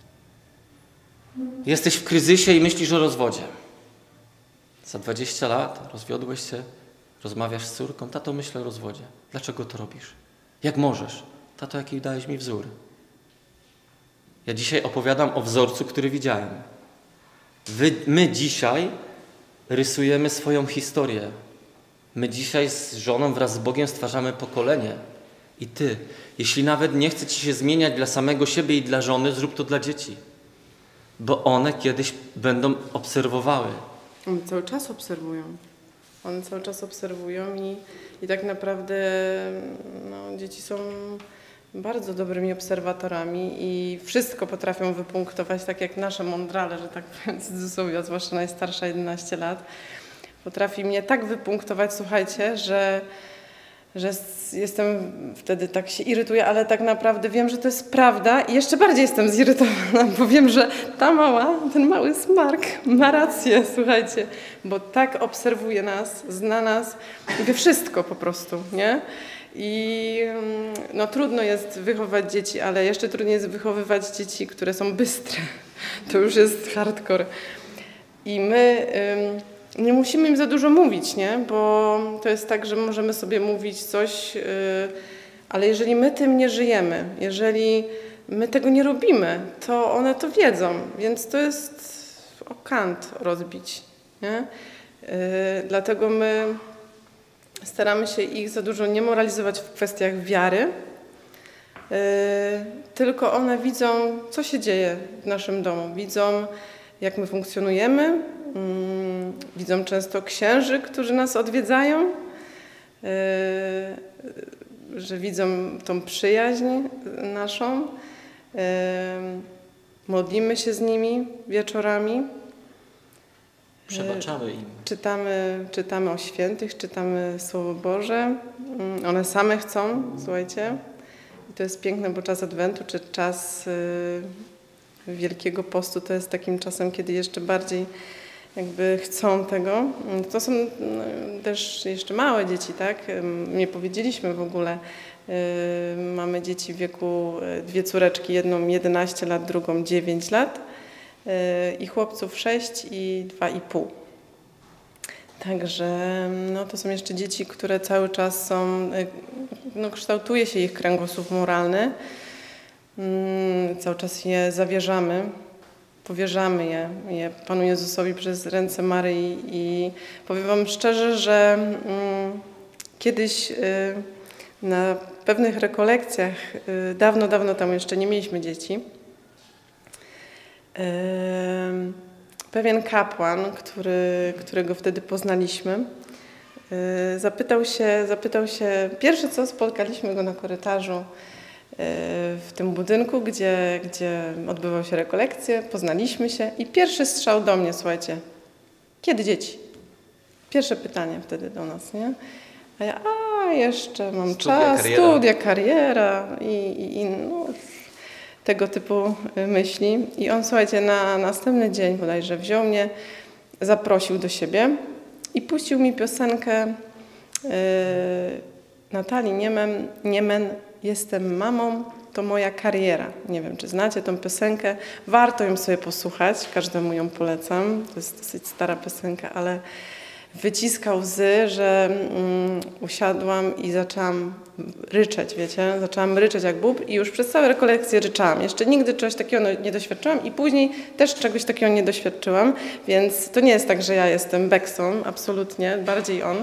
Jesteś w kryzysie i myślisz o rozwodzie. Za 20 lat rozwiodłeś się, rozmawiasz z córką, tato, myślę o rozwodzie. Dlaczego to robisz? Jak możesz? Tato, jaki dałeś mi wzór? Ja dzisiaj opowiadam o wzorcu, który widziałem. My dzisiaj rysujemy swoją historię. My dzisiaj z żoną wraz z Bogiem stwarzamy pokolenie. I ty, jeśli nawet nie chce ci się zmieniać dla samego siebie i dla żony, zrób to dla dzieci. Bo one kiedyś będą obserwowały.
One cały czas obserwują. One cały czas obserwują i tak naprawdę no, dzieci są bardzo dobrymi obserwatorami i wszystko potrafią wypunktować, tak jak nasze mądrale, że tak powiem w cudzysłowie, zwłaszcza najstarsza 11 lat. Potrafi mnie tak wypunktować, słuchajcie, że jestem wtedy tak się irytuję, ale tak naprawdę wiem, że to jest prawda i jeszcze bardziej jestem zirytowana, bo wiem, że ta mała, ten mały smark ma rację, słuchajcie, bo tak obserwuje nas, zna nas i wie wszystko po prostu, nie? I no trudno jest wychować dzieci, ale jeszcze trudniej jest wychowywać dzieci, które są bystre. To już jest hardcore. I my nie musimy im za dużo mówić, nie? Bo to jest tak, że możemy sobie mówić coś, ale jeżeli my tym nie żyjemy, jeżeli my tego nie robimy, to one to wiedzą, więc to jest o kant rozbić, nie? Dlatego my staramy się ich za dużo nie moralizować w kwestiach wiary, tylko one widzą, co się dzieje w naszym domu, widzą, jak my funkcjonujemy, widzą często księży, którzy nas odwiedzają, że widzą tą przyjaźń naszą. Modlimy się z nimi wieczorami.
Przebaczamy im.
Czytamy o świętych, czytamy Słowo Boże. One same chcą, słuchajcie. I to jest piękne, bo czas Adwentu, czy czas Wielkiego Postu to jest takim czasem, kiedy jeszcze bardziej jakby chcą tego. To są też jeszcze małe dzieci, tak? Nie powiedzieliśmy w ogóle. Mamy dzieci w wieku, 2 córeczki, jedną 11 lat, drugą 9 lat i chłopców 6 i 2,5. Także no, to są jeszcze dzieci, które cały czas są, no, kształtuje się ich kręgosłup moralny. Cały czas je zawierzamy, powierzamy je Panu Jezusowi przez ręce Maryi i powiem wam szczerze, że kiedyś na pewnych rekolekcjach, dawno, dawno temu, jeszcze nie mieliśmy dzieci, pewien kapłan, którego wtedy poznaliśmy, zapytał się, pierwsze co, spotkaliśmy go na korytarzu w tym budynku, gdzie odbywały się rekolekcje, poznaliśmy się i pierwszy strzał do mnie, słuchajcie, kiedy dzieci? Pierwsze pytanie wtedy do nas, nie? A ja, jeszcze mam czas, studia, kariera i no, tego typu myśli. I on, słuchajcie, na następny dzień bodajże wziął mnie, zaprosił do siebie i puścił mi piosenkę Natalii Niemen, Jestem mamą, to moja kariera. Nie wiem, czy znacie tą piosenkę. Warto ją sobie posłuchać, każdemu ją polecam. To jest dosyć stara piosenka, ale wyciska łzy, że usiadłam i zaczęłam ryczeć, wiecie. Zaczęłam ryczeć jak bób i już przez całe rekolekcje ryczałam. Jeszcze nigdy czegoś takiego nie doświadczyłam i później też czegoś takiego nie doświadczyłam, więc to nie jest tak, że ja jestem beksą, absolutnie, bardziej on.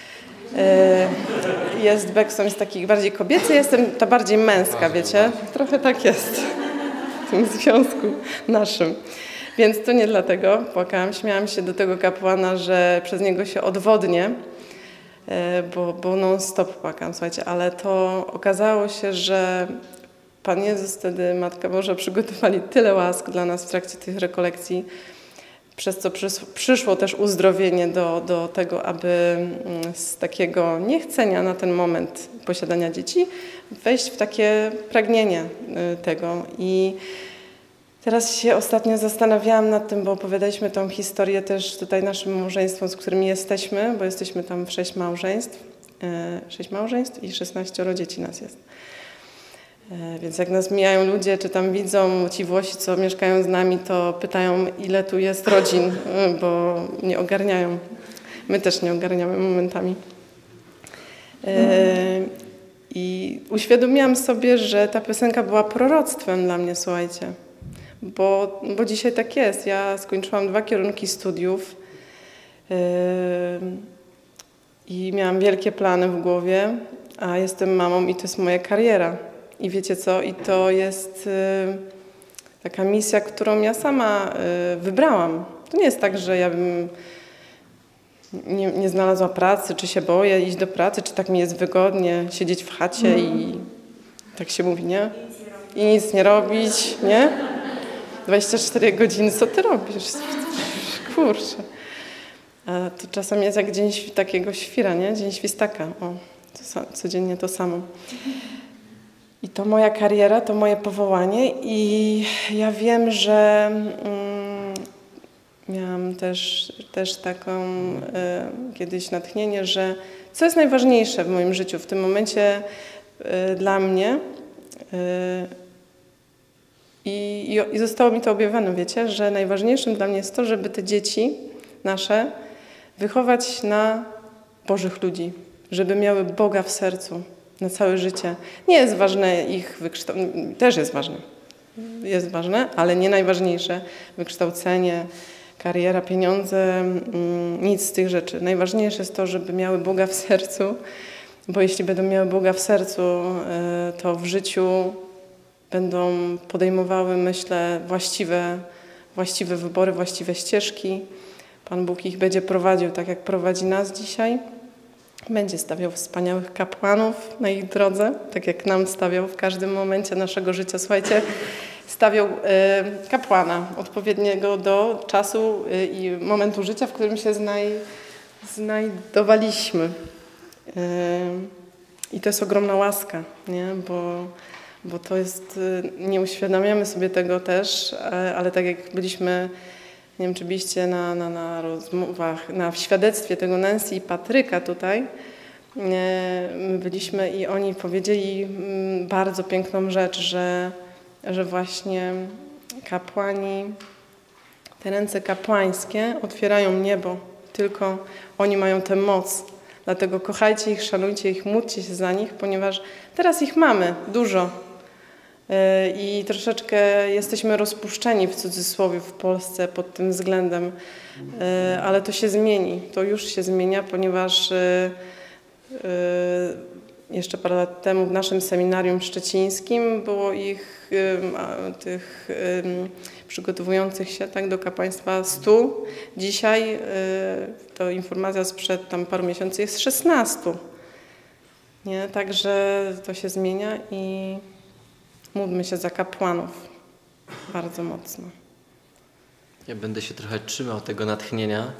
Jest beksą, jest taki bardziej kobiecy, jestem ta bardziej męska, wiecie. Trochę tak jest w tym związku naszym. Więc to nie dlatego płakałam, śmiałam się do tego kapłana, że przez niego się odwodnię, bo non-stop płakałam, słuchajcie, ale to okazało się, że Pan Jezus wtedy, Matka Boża przygotowali tyle łask dla nas w trakcie tych rekolekcji, przez co przyszło też uzdrowienie do tego, aby z takiego niechcenia na ten moment posiadania dzieci wejść w takie pragnienie tego. I teraz się ostatnio zastanawiałam nad tym, bo opowiadaliśmy tą historię też tutaj naszym małżeństwom, z którymi jesteśmy, bo jesteśmy tam w 6 małżeństw i 16 dzieci nas jest. Więc jak nas mijają ludzie, czy tam widzą ci Włosi, co mieszkają z nami, to pytają, ile tu jest rodzin, bo nie ogarniają. My też nie ogarniamy momentami. I uświadomiłam sobie, że ta piosenka była proroctwem dla mnie, słuchajcie. Bo dzisiaj tak jest. Ja skończyłam 2 kierunki studiów i miałam wielkie plany w głowie, a jestem mamą i to jest moja kariera. I wiecie co? I to jest taka misja, którą ja sama wybrałam. To nie jest tak, że ja bym nie znalazła pracy, czy się boję iść do pracy, czy tak mi jest wygodnie siedzieć w chacie i tak się mówi, nie? I nic nie robić, nie? 24 godziny, co ty robisz? Kurczę. A to czasem jest jak dzień takiego świra, nie? Dzień świstaka. O, codziennie to samo. I to moja kariera, to moje powołanie i ja wiem, że miałam też taką kiedyś natchnienie, że co jest najważniejsze w moim życiu w tym momencie dla mnie i zostało mi to objawione, wiecie, że najważniejszym dla mnie jest to, żeby te dzieci nasze wychować na Bożych ludzi, żeby miały Boga w sercu. Na całe życie. Nie jest ważne ich wykształcenie, też jest ważne, ale nie najważniejsze. Wykształcenie, kariera, pieniądze, nic z tych rzeczy. Najważniejsze jest to, żeby miały Boga w sercu, bo jeśli będą miały Boga w sercu, to w życiu będą podejmowały, myślę, właściwe wybory, właściwe ścieżki. Pan Bóg ich będzie prowadził tak, jak prowadzi nas dzisiaj. Będzie stawiał wspaniałych kapłanów na ich drodze, tak jak nam stawiał w każdym momencie naszego życia. Słuchajcie, stawiał kapłana odpowiedniego do czasu i momentu życia, w którym się znajdowaliśmy. I to jest ogromna łaska, nie? Bo to jest, nie uświadamiamy sobie tego też, ale tak jak byliśmy, nie wiem, czy byliście na rozmowach, w świadectwie tego Nancy i Patryka tutaj, my byliśmy i oni powiedzieli bardzo piękną rzecz, że właśnie kapłani, te ręce kapłańskie otwierają niebo, tylko oni mają tę moc. Dlatego kochajcie ich, szanujcie ich, módlcie się za nich, ponieważ teraz ich mamy dużo. I troszeczkę jesteśmy rozpuszczeni w cudzysłowie w Polsce pod tym względem, ale to się zmieni, to już się zmienia, ponieważ jeszcze parę lat temu w naszym seminarium szczecińskim było ich, tych przygotowujących się tak do kapłaństwa 100. Dzisiaj, to informacja sprzed tam paru miesięcy, jest 16. Nie? Także to się zmienia i módlmy się za kapłanów bardzo mocno.
Ja będę się trochę trzymał tego natchnienia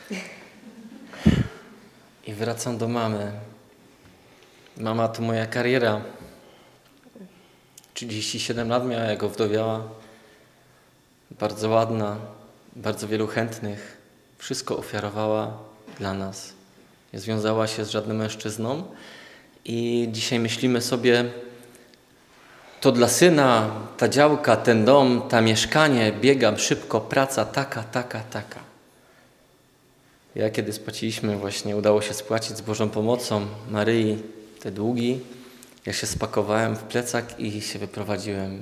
i wracam do mamy. Mama to moja kariera. 37 lat miała, jak owdowiała. Bardzo ładna, bardzo wielu chętnych. Wszystko ofiarowała dla nas. Nie związała się z żadnym mężczyzną. I dzisiaj myślimy sobie, to dla syna, ta działka, ten dom, ta mieszkanie, biegam szybko, praca taka. Ja kiedy spłaciliśmy, właśnie udało się spłacić z Bożą pomocą Maryi te długi, ja się spakowałem w plecak i się wyprowadziłem.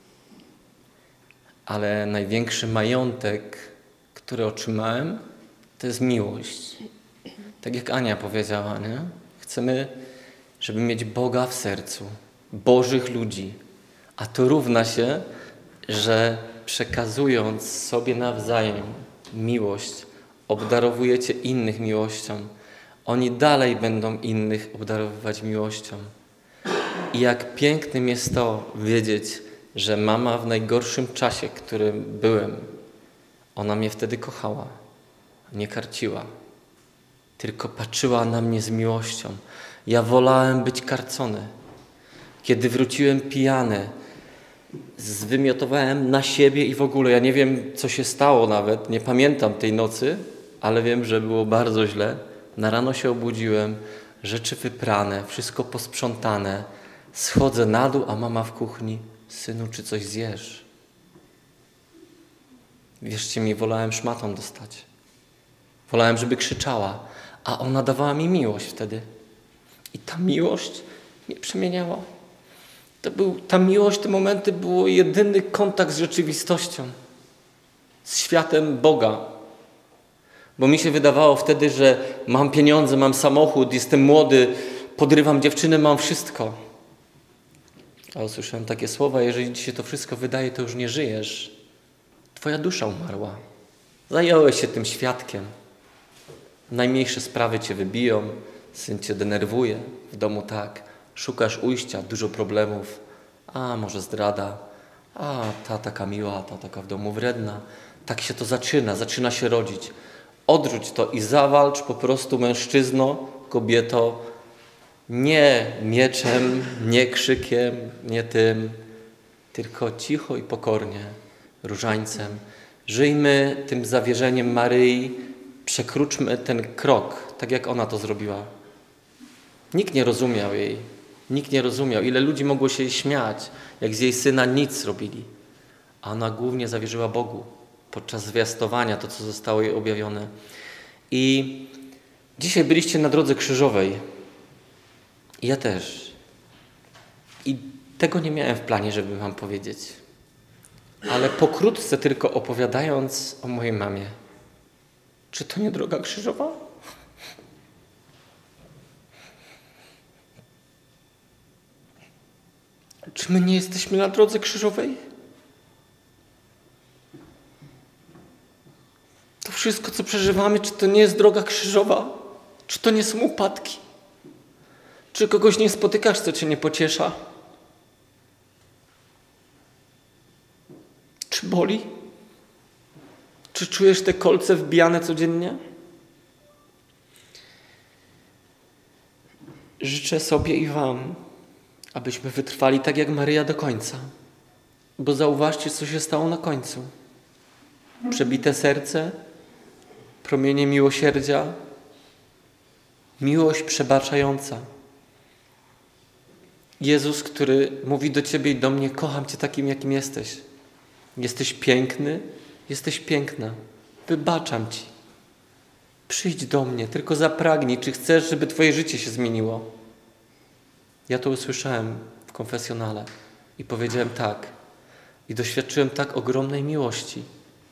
Ale największy majątek, który otrzymałem, to jest miłość. Tak jak Ania powiedziała, nie? Chcemy, żeby mieć Boga w sercu, Bożych ludzi. A to równa się, że przekazując sobie nawzajem miłość, obdarowujecie innych miłością. Oni dalej będą innych obdarowywać miłością. I jak pięknym jest to wiedzieć, że mama w najgorszym czasie, którym byłem, ona mnie wtedy kochała, nie karciła, tylko patrzyła na mnie z miłością. Ja wolałem być karcony. Kiedy wróciłem pijany, zwymiotowałem na siebie i w ogóle, ja nie wiem, co się stało nawet, nie pamiętam tej nocy, ale wiem, że było bardzo źle. Na rano się obudziłem, rzeczy wyprane, wszystko posprzątane. Schodzę na dół, a mama w kuchni: synu, czy coś zjesz? Wierzcie mi, wolałem szmatą dostać. Wolałem, żeby krzyczała, a ona dawała mi miłość wtedy. I ta miłość mnie przemieniała. Ta miłość, te momenty było jedyny kontakt z rzeczywistością, z światem Boga. Bo mi się wydawało wtedy, że mam pieniądze, mam samochód, jestem młody, podrywam dziewczynę, mam wszystko. A usłyszałem takie słowa: jeżeli ci się to wszystko wydaje, to już nie żyjesz. Twoja dusza umarła. Zająłeś się tym świadkiem. Najmniejsze sprawy cię wybiją, syn cię denerwuje, w domu tak. Szukasz ujścia, dużo problemów. A może zdrada, a ta taka miła, ta taka w domu wredna. Tak się to zaczyna się rodzić. Odrzuć to i zawalcz po prostu, mężczyzno, kobieto, nie mieczem, nie krzykiem, nie tym, tylko cicho i pokornie, różańcem. Żyjmy tym zawierzeniem Maryi, przekroczmy ten krok, tak jak ona to zrobiła. Nikt nie rozumiał jej. Nikt nie rozumiał. Ile ludzi mogło się jej śmiać, jak z jej syna nic robili. A ona głównie zawierzyła Bogu podczas zwiastowania, to co zostało jej objawione. I dzisiaj byliście na drodze krzyżowej. I ja też. I tego nie miałem w planie, żeby wam powiedzieć. Ale pokrótce tylko opowiadając o mojej mamie. Czy to nie droga krzyżowa? Czy my nie jesteśmy na drodze krzyżowej? To wszystko, co przeżywamy, czy to nie jest droga krzyżowa? Czy to nie są upadki? Czy kogoś nie spotykasz, co cię nie pociesza? Czy boli? Czy czujesz te kolce wbijane codziennie? Życzę sobie i wam, abyśmy wytrwali tak jak Maryja do końca. Bo zauważcie, co się stało na końcu. Przebite serce, promienie miłosierdzia, miłość przebaczająca. Jezus, który mówi do ciebie i do mnie: kocham cię takim, jakim jesteś. Jesteś piękny, jesteś piękna. Wybaczam ci. Przyjdź do mnie, tylko zapragnij, czy chcesz, żeby twoje życie się zmieniło. Ja to usłyszałem w konfesjonale i powiedziałem tak. I doświadczyłem tak ogromnej miłości.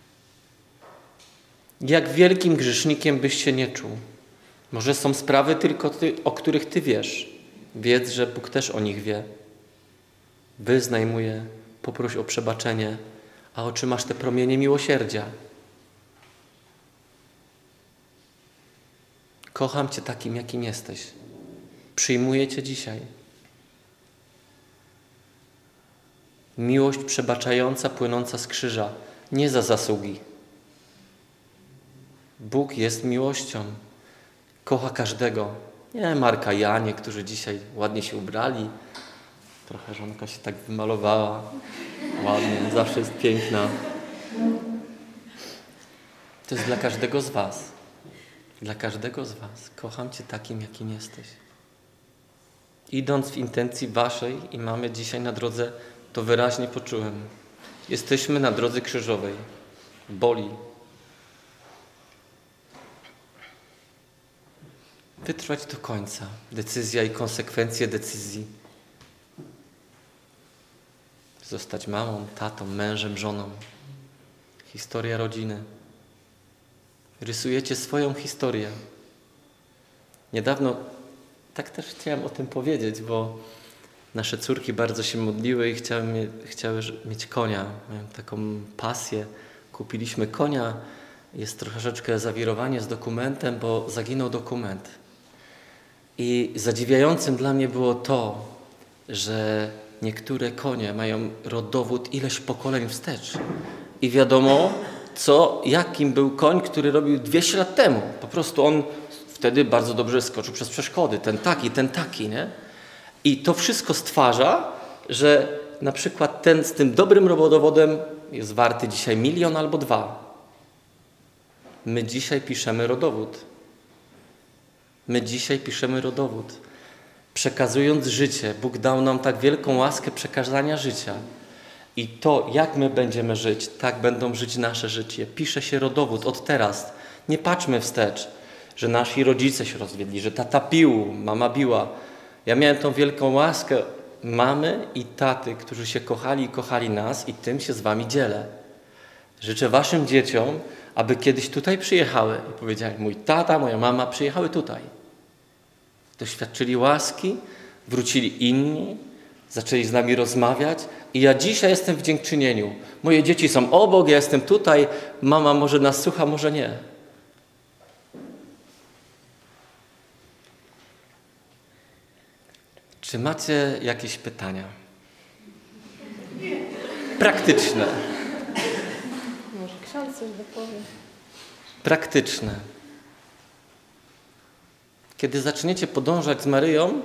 Jak wielkim grzesznikiem byś się nie czuł. Może są sprawy tylko o których ty wiesz. Wiedz, że Bóg też o nich wie. Wyznaj mu je, poproś o przebaczenie, a otrzymasz te promienie miłosierdzia. Kocham cię takim, jakim jesteś. Przyjmuję cię dzisiaj. Miłość przebaczająca, płynąca z krzyża, nie za zasługi. Bóg jest miłością. Kocha każdego. Nie Marka, Janie, którzy dzisiaj ładnie się ubrali. trochę żonka się tak wymalowała. Ładnie, zawsze jest piękna. To jest dla każdego z was. Dla każdego z was. Kocham cię takim, jakim jesteś. Idąc w intencji waszej i mamy dzisiaj na drodze, to wyraźnie poczułem. Jesteśmy na drodze krzyżowej. Boli. Wytrwać do końca. Decyzja i konsekwencje decyzji. Zostać mamą, tatą, mężem, żoną. Historia rodziny. Rysujecie swoją historię. Niedawno tak też chciałem o tym powiedzieć, bo nasze córki bardzo się modliły i chciały mieć konia. Mają taką pasję. Kupiliśmy konia. Jest troszeczkę zawirowanie z dokumentem, bo zaginął dokument. I zadziwiającym dla mnie było to, że niektóre konie mają rodowód ileś pokoleń wstecz. I wiadomo, jakim był koń, który robił 200 lat temu. Po prostu on wtedy bardzo dobrze skoczył przez przeszkody. Ten taki, nie? I to wszystko stwarza, że na przykład ten z tym dobrym rodowodem jest warty dzisiaj 1 milion albo 2. My dzisiaj piszemy rodowód. Przekazując życie, Bóg dał nam tak wielką łaskę przekazania życia. I to, jak my będziemy żyć, tak będą żyć nasze życie. Pisze się rodowód od teraz. Nie patrzmy wstecz, że nasi rodzice się rozwiedli, że tata pił, mama biła. Ja miałem tą wielką łaskę mamy i taty, którzy się kochali i kochali nas i tym się z wami dzielę. Życzę waszym dzieciom, aby kiedyś tutaj przyjechały i powiedzieli, mój tata, moja mama przyjechały tutaj. Doświadczyli łaski, wrócili inni, zaczęli z nami rozmawiać i ja dzisiaj jestem w dziękczynieniu. Moje dzieci są obok, ja jestem tutaj, mama może nas słucha, może nie. Czy macie jakieś pytania? Praktyczne.
Może ksiądz coś dopowie.
Praktyczne. Kiedy zaczniecie podążać z Maryją,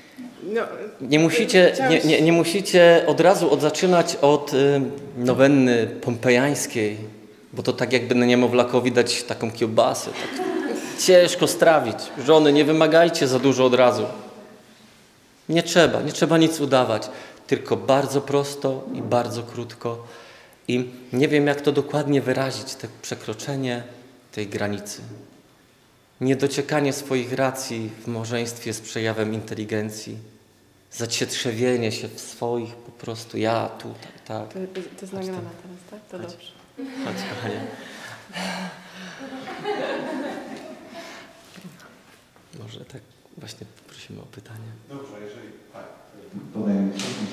nie musicie od razu zaczynać od nowenny pompejańskiej, bo to tak jakby niemowlakowi dać taką kiełbasę. Tak ciężko strawić. Żony, nie wymagajcie za dużo od razu. Nie trzeba nic udawać, tylko bardzo prosto i bardzo krótko. I nie wiem, jak to dokładnie wyrazić, to przekroczenie tej granicy. Niedociekanie swoich racji w małżeństwie jest przejawem inteligencji. Zacietrzewienie się w swoich po prostu ja tutaj, tak.
To jest nagrane teraz, tak? To
Chodź.
dobrze.
Chodź, kochanie. Może tak właśnie prosimy o pytanie.
Dobrze, jeżeli tak.
Podajemy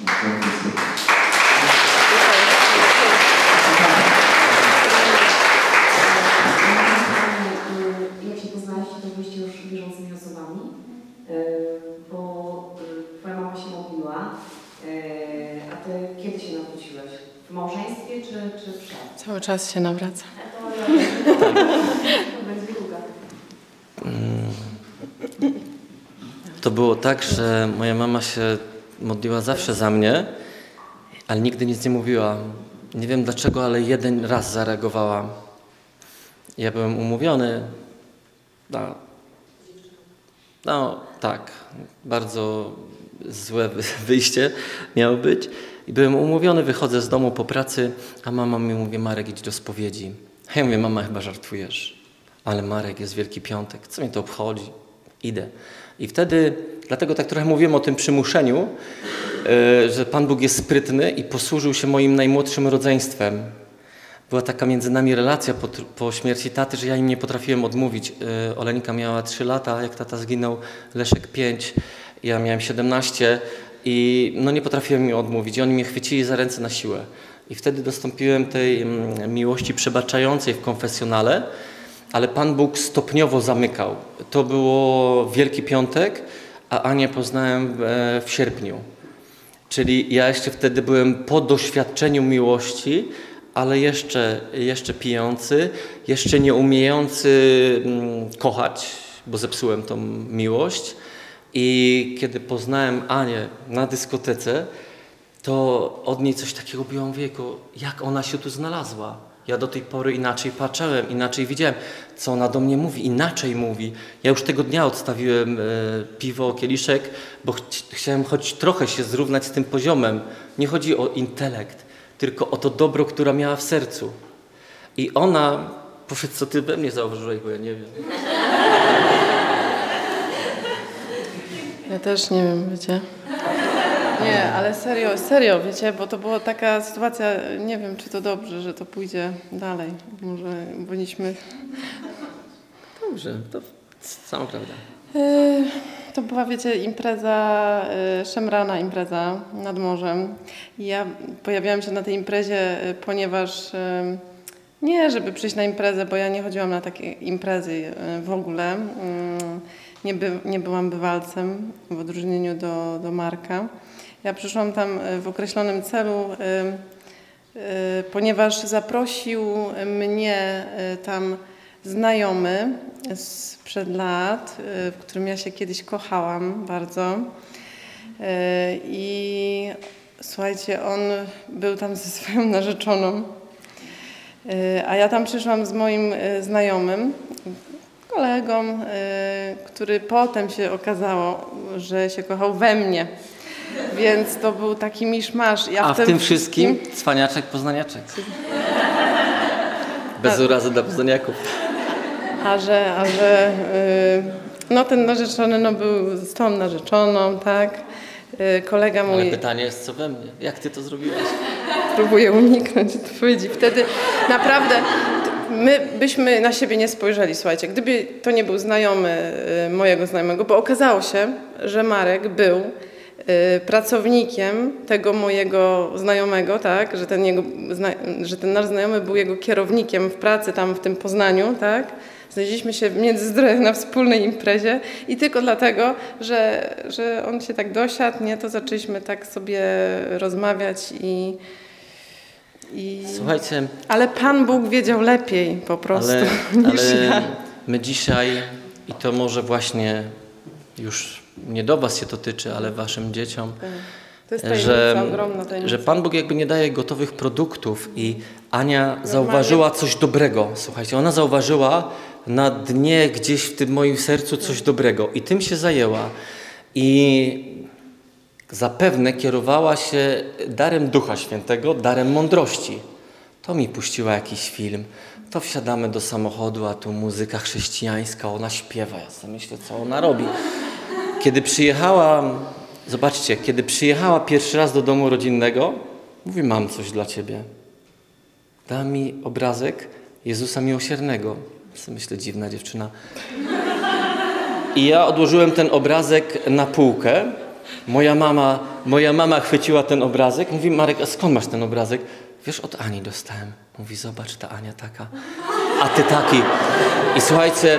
Jak się poznaliście, to byliście już wierzącymi osobami, bo twoja mama się modliła, a ty kiedy się nawróciłeś? W małżeństwie czy przed?
Cały czas się nawraca.
To będzie długa.
To było tak, że moja mama się modliła zawsze za mnie, ale nigdy nic nie mówiła. Nie wiem dlaczego, ale jeden raz zareagowała. Ja byłem umówiony. No tak, bardzo złe wyjście miało być. I byłem umówiony, wychodzę z domu po pracy, a mama mi mówi, Marek, idź do spowiedzi. A ja mówię, mama, chyba żartujesz. Ale Marek, jest Wielki Piątek, co mnie to obchodzi? Idę. I wtedy, dlatego tak trochę mówiłem o tym przymuszeniu, że Pan Bóg jest sprytny i posłużył się moim najmłodszym rodzeństwem. Była taka między nami relacja po śmierci taty, że ja im nie potrafiłem odmówić. Olenika miała 3 lata, jak tata zginął, Leszek 5, ja miałem 17 i no nie potrafiłem im odmówić. I oni mnie chwycili za ręce na siłę. I wtedy dostąpiłem tej miłości przebaczającej w konfesjonale, ale Pan Bóg stopniowo zamykał. To było Wielki Piątek, a Anię poznałem w sierpniu. Czyli ja jeszcze wtedy byłem po doświadczeniu miłości, ale jeszcze pijący, jeszcze nie umiejący kochać, bo zepsułem tą miłość. I kiedy poznałem Anię na dyskotece, to od niej coś takiego było, wieku, jak ona się tu znalazła. Ja do tej pory inaczej patrzyłem, inaczej widziałem, co ona do mnie mówi, inaczej mówi. Ja już tego dnia odstawiłem piwo, kieliszek, bo chciałem choć trochę się zrównać z tym poziomem. Nie chodzi o intelekt, tylko o to dobro, które miała w sercu. I ona, powiedz, co ty we mnie zauważyłeś, bo ja nie wiem.
Ja też nie wiem, wiecie. Nie, ale serio, wiecie, bo to była taka sytuacja, nie wiem, czy to dobrze, że to pójdzie dalej. Może powinniśmy...
Dobrze, to sama prawda.
To była, wiecie, impreza, szemrana impreza nad morzem. I ja pojawiałam się na tej imprezie, ponieważ nie, żeby przyjść na imprezę, bo ja nie chodziłam na takie imprezy w ogóle. Nie byłam bywalcem w odróżnieniu do Marka. Ja przyszłam tam w określonym celu, ponieważ zaprosił mnie tam znajomy sprzed lat, w którym ja się kiedyś kochałam bardzo. I słuchajcie, on był tam ze swoją narzeczoną, a ja tam przyszłam z moim znajomym, kolegą, który potem się okazało, że się kochał we mnie. Więc to był taki miszmasz.
A w tym wszystkim cwaniaczek, poznaniaczek. Bez urazy dla poznaniaków.
A że no ten narzeczony no, był z tą narzeczoną, tak? Kolega mój...
Ale pytanie jest, co we mnie? Jak ty to zrobiłaś?
Próbuję uniknąć odpowiedzi. Wtedy naprawdę my byśmy na siebie nie spojrzeli, słuchajcie. Gdyby to nie był znajomy mojego znajomego, bo okazało się, że Marek był pracownikiem tego mojego znajomego, tak, że ten nasz znajomy był jego kierownikiem w pracy tam w tym Poznaniu, tak. Znaleźliśmy się w Międzyzdroju na wspólnej imprezie i tylko dlatego, że on się tak dosiadł, nie, to zaczęliśmy tak sobie rozmawiać i
Słuchajcie...
Ale Pan Bóg wiedział lepiej po prostu niż ja.
My dzisiaj, i to może właśnie już nie do was się to tyczy, ale waszym dzieciom,
to jest tajemnica, ogromna tajemnica.
Że Pan Bóg jakby nie daje gotowych produktów i Ania zauważyła coś dobrego. Słuchajcie, ona zauważyła na dnie gdzieś w tym moim sercu coś dobrego i tym się zajęła. I zapewne kierowała się darem Ducha Świętego, darem mądrości. To mi puściła jakiś film. To wsiadamy do samochodu, a tu muzyka chrześcijańska, ona śpiewa. Ja sobie myślę, co ona robi. Kiedy przyjechała, zobaczcie, kiedy przyjechała pierwszy raz do domu rodzinnego, mówi, mam coś dla ciebie. Da mi obrazek Jezusa Miłosiernego. Ja myślę, dziwna dziewczyna. I ja odłożyłem ten obrazek na półkę. Moja mama chwyciła ten obrazek. Mówi, Marek, a skąd masz ten obrazek? Wiesz, od Ani dostałem. Mówi, zobacz, ta Ania taka, a ty taki. I słuchajcie,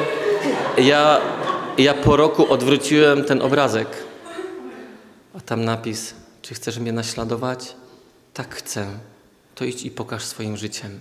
ja po roku odwróciłem ten obrazek. A tam napis, czy chcesz mnie naśladować? Tak chcę. To idź i pokaż swoim życiem.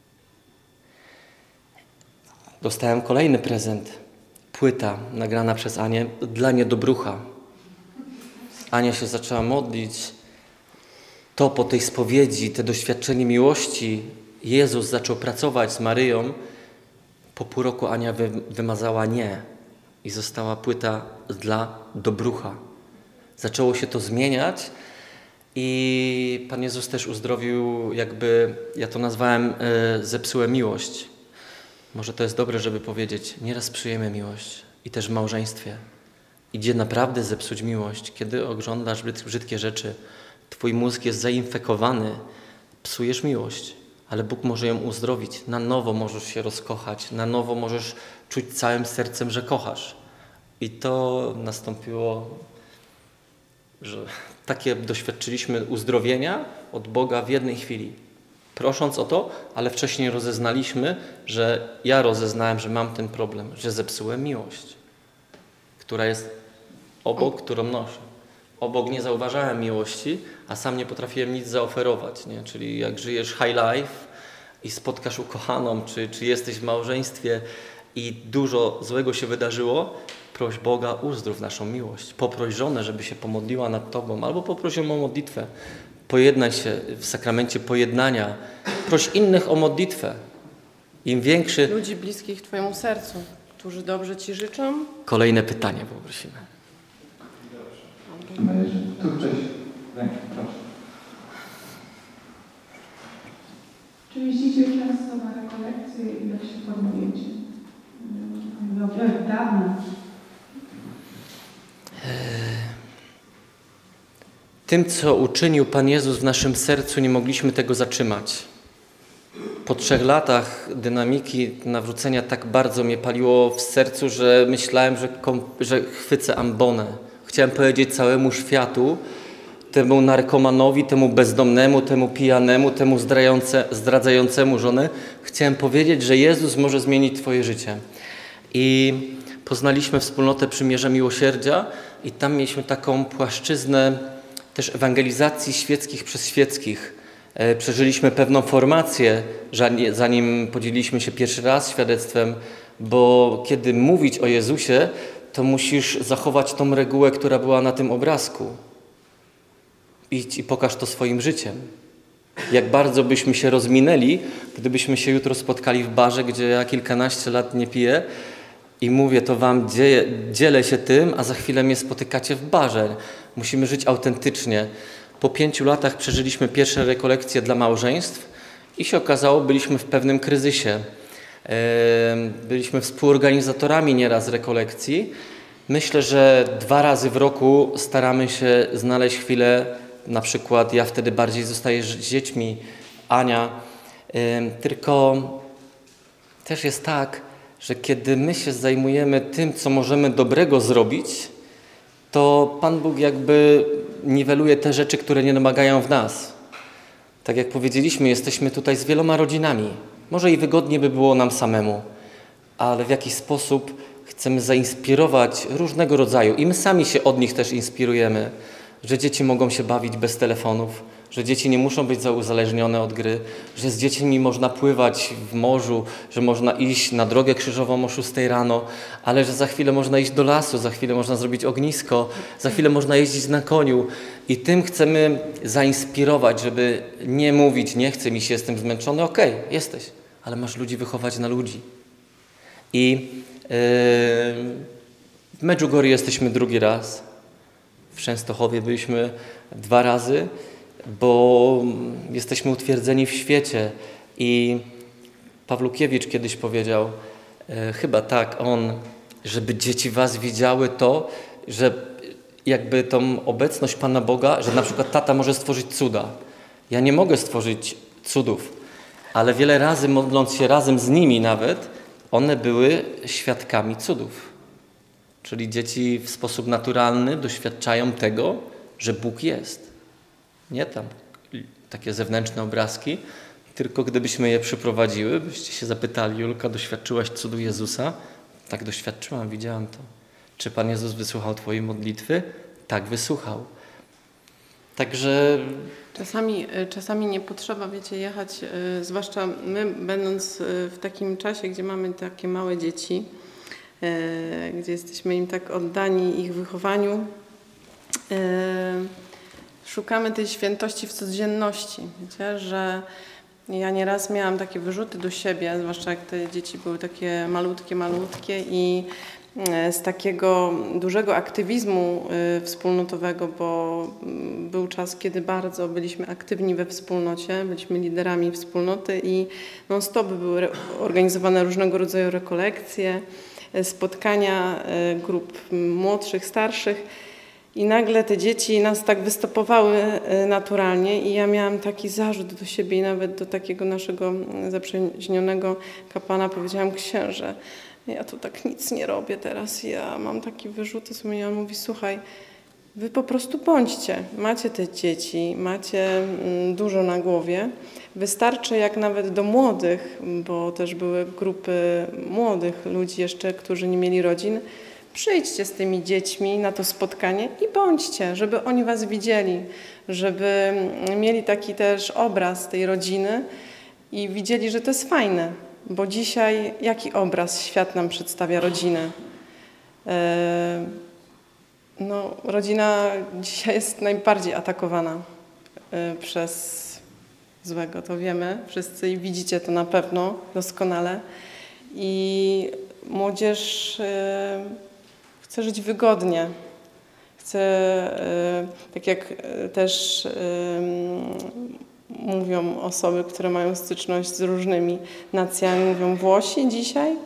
Dostałem kolejny prezent. Płyta nagrana przez Anię dla niedobrucha. Ania się zaczęła modlić. To po tej spowiedzi, te doświadczenie miłości, Jezus zaczął pracować z Maryją. Po pół roku Ania wymazała nie i została płyta dla dobrucha. Zaczęło się to zmieniać i Pan Jezus też uzdrowił, jakby, ja to nazwałem, zepsułem miłość. Może to jest dobre, żeby powiedzieć, nieraz psujemy miłość i też w małżeństwie. Idzie naprawdę zepsuć miłość, kiedy oglądasz brzydkie rzeczy. Twój mózg jest zainfekowany, psujesz miłość, ale Bóg może ją uzdrowić. Na nowo możesz się rozkochać, na nowo możesz czuć całym sercem, że kochasz. I to nastąpiło, że takie doświadczyliśmy uzdrowienia od Boga w jednej chwili. Prosząc o to, ale wcześniej rozeznaliśmy, że ja rozeznałem, że mam ten problem, że zepsułem miłość, która jest obok, którą noszę. Obok nie zauważałem miłości, a sam nie potrafiłem nic zaoferować. Nie? Czyli jak żyjesz high life i spotkasz ukochaną, czy jesteś w małżeństwie i dużo złego się wydarzyło, proś Boga, uzdrów naszą miłość. Poproś żonę, żeby się pomodliła nad Tobą, albo poproś ją o modlitwę. Pojednaj się w sakramencie pojednania. Proś innych o modlitwę. Im większy...
Ludzi bliskich Twojemu sercu, którzy dobrze Ci życzą.
Kolejne pytanie poprosimy.
Tu wcześniej. Proszę.
Czy jeździcie często na rekolekcje i jak się formujecie? Jak dawno?
Tym, co uczynił Pan Jezus w naszym sercu, nie mogliśmy tego zatrzymać. Po 3 latach dynamiki nawrócenia tak bardzo mnie paliło w sercu, że myślałem, że chwycę ambonę. Chciałem powiedzieć całemu światu, temu narkomanowi, temu bezdomnemu, temu pijanemu, temu zdradzającemu żonę. Chciałem powiedzieć, że Jezus może zmienić Twoje życie. I poznaliśmy wspólnotę Przymierza Miłosierdzia i tam mieliśmy taką płaszczyznę też ewangelizacji świeckich przez świeckich. Przeżyliśmy pewną formację, zanim podzieliliśmy się pierwszy raz świadectwem, bo kiedy mówić o Jezusie, to musisz zachować tą regułę, która była na tym obrazku. Idź i pokaż to swoim życiem. Jak bardzo byśmy się rozminęli, gdybyśmy się jutro spotkali w barze, gdzie ja kilkanaście lat nie piję i mówię to wam, dzielę się tym, a za chwilę mnie spotykacie w barze. Musimy żyć autentycznie. Po 5 latach przeżyliśmy pierwsze rekolekcje dla małżeństw i się okazało, byliśmy w pewnym kryzysie. Byliśmy współorganizatorami nieraz rekolekcji. Myślę, że 2 razy w roku staramy się znaleźć chwilę, na przykład ja wtedy bardziej zostaję z dziećmi, Ania, tylko też jest tak, że kiedy my się zajmujemy tym, co możemy dobrego zrobić, to Pan Bóg jakby niweluje te rzeczy, które nie domagają w nas. Tak jak powiedzieliśmy, jesteśmy tutaj z wieloma rodzinami. Może i wygodnie by było nam samemu, ale w jakiś sposób chcemy zainspirować różnego rodzaju i my sami się od nich też inspirujemy, że dzieci mogą się bawić bez telefonów, że dzieci nie muszą być uzależnione od gry, że z dziećmi można pływać w morzu, że można iść na drogę krzyżową o 6 rano, ale że za chwilę można iść do lasu, za chwilę można zrobić ognisko, za chwilę można jeździć na koniu i tym chcemy zainspirować, żeby nie mówić, nie chcę mi się, jestem zmęczony, okej, jesteś, ale masz ludzi wychować na ludzi. I w Medjugorje jesteśmy 2. raz, w Częstochowie byliśmy 2 razy, bo jesteśmy utwierdzeni w świecie i Pawlukiewicz kiedyś powiedział, chyba tak, żeby dzieci was widziały to, że jakby tą obecność Pana Boga, że na przykład tata może stworzyć cuda. Ja nie mogę stworzyć cudów, ale wiele razy modląc się razem z nimi nawet, one były świadkami cudów. Czyli dzieci w sposób naturalny doświadczają tego, że Bóg jest. Nie tam takie zewnętrzne obrazki, tylko gdybyśmy je przyprowadziły, byście się zapytali, Julka, doświadczyłaś cudu Jezusa? Tak, doświadczyłam, widziałam to. Czy Pan Jezus wysłuchał Twojej modlitwy? Tak, wysłuchał. Także...
Czasami nie potrzeba, wiecie, jechać, zwłaszcza my, będąc w takim czasie, gdzie mamy takie małe dzieci, gdzie jesteśmy im tak oddani ich wychowaniu, szukamy tej świętości w codzienności. Wiecie, że ja nieraz miałam takie wyrzuty do siebie, zwłaszcza jak te dzieci były takie malutkie i z takiego dużego aktywizmu wspólnotowego, bo był czas, kiedy bardzo byliśmy aktywni we wspólnocie, byliśmy liderami wspólnoty i non-stop były organizowane różnego rodzaju rekolekcje, spotkania grup młodszych, starszych i nagle te dzieci nas tak wystopowały naturalnie i ja miałam taki zarzut do siebie i nawet do takiego naszego zaprzyjaźnionego kapłana powiedziałam: księże, ja tu tak nic nie robię teraz, ja mam takie wyrzuty sumienia. I on mówi: słuchaj, wy po prostu bądźcie, macie te dzieci, macie dużo na głowie, wystarczy jak nawet do młodych, bo też były grupy młodych ludzi jeszcze, którzy nie mieli rodzin, przyjdźcie z tymi dziećmi na to spotkanie i bądźcie, żeby oni was widzieli, żeby mieli taki też obraz tej rodziny i widzieli, że to jest fajne. bo dzisiaj jaki obraz świat nam przedstawia rodziny? No, rodzina dzisiaj jest najbardziej atakowana przez złego, to wiemy wszyscy i widzicie to na pewno doskonale. I młodzież chce żyć wygodnie. Chce, tak jak też mówią osoby, które mają styczność z różnymi nacjami, mówią Włosi dzisiaj,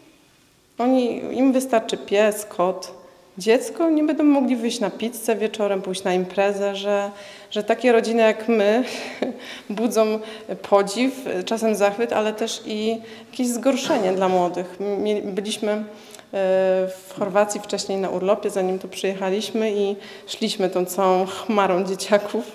im wystarczy pies, kot, dziecko, nie będą mogli wyjść na pizzę wieczorem, pójść na imprezę, że takie rodziny jak my budzą podziw, czasem zachwyt, ale też i jakieś zgorszenie dla młodych. Byliśmy w Chorwacji wcześniej na urlopie, zanim tu przyjechaliśmy i szliśmy tą całą chmarą dzieciaków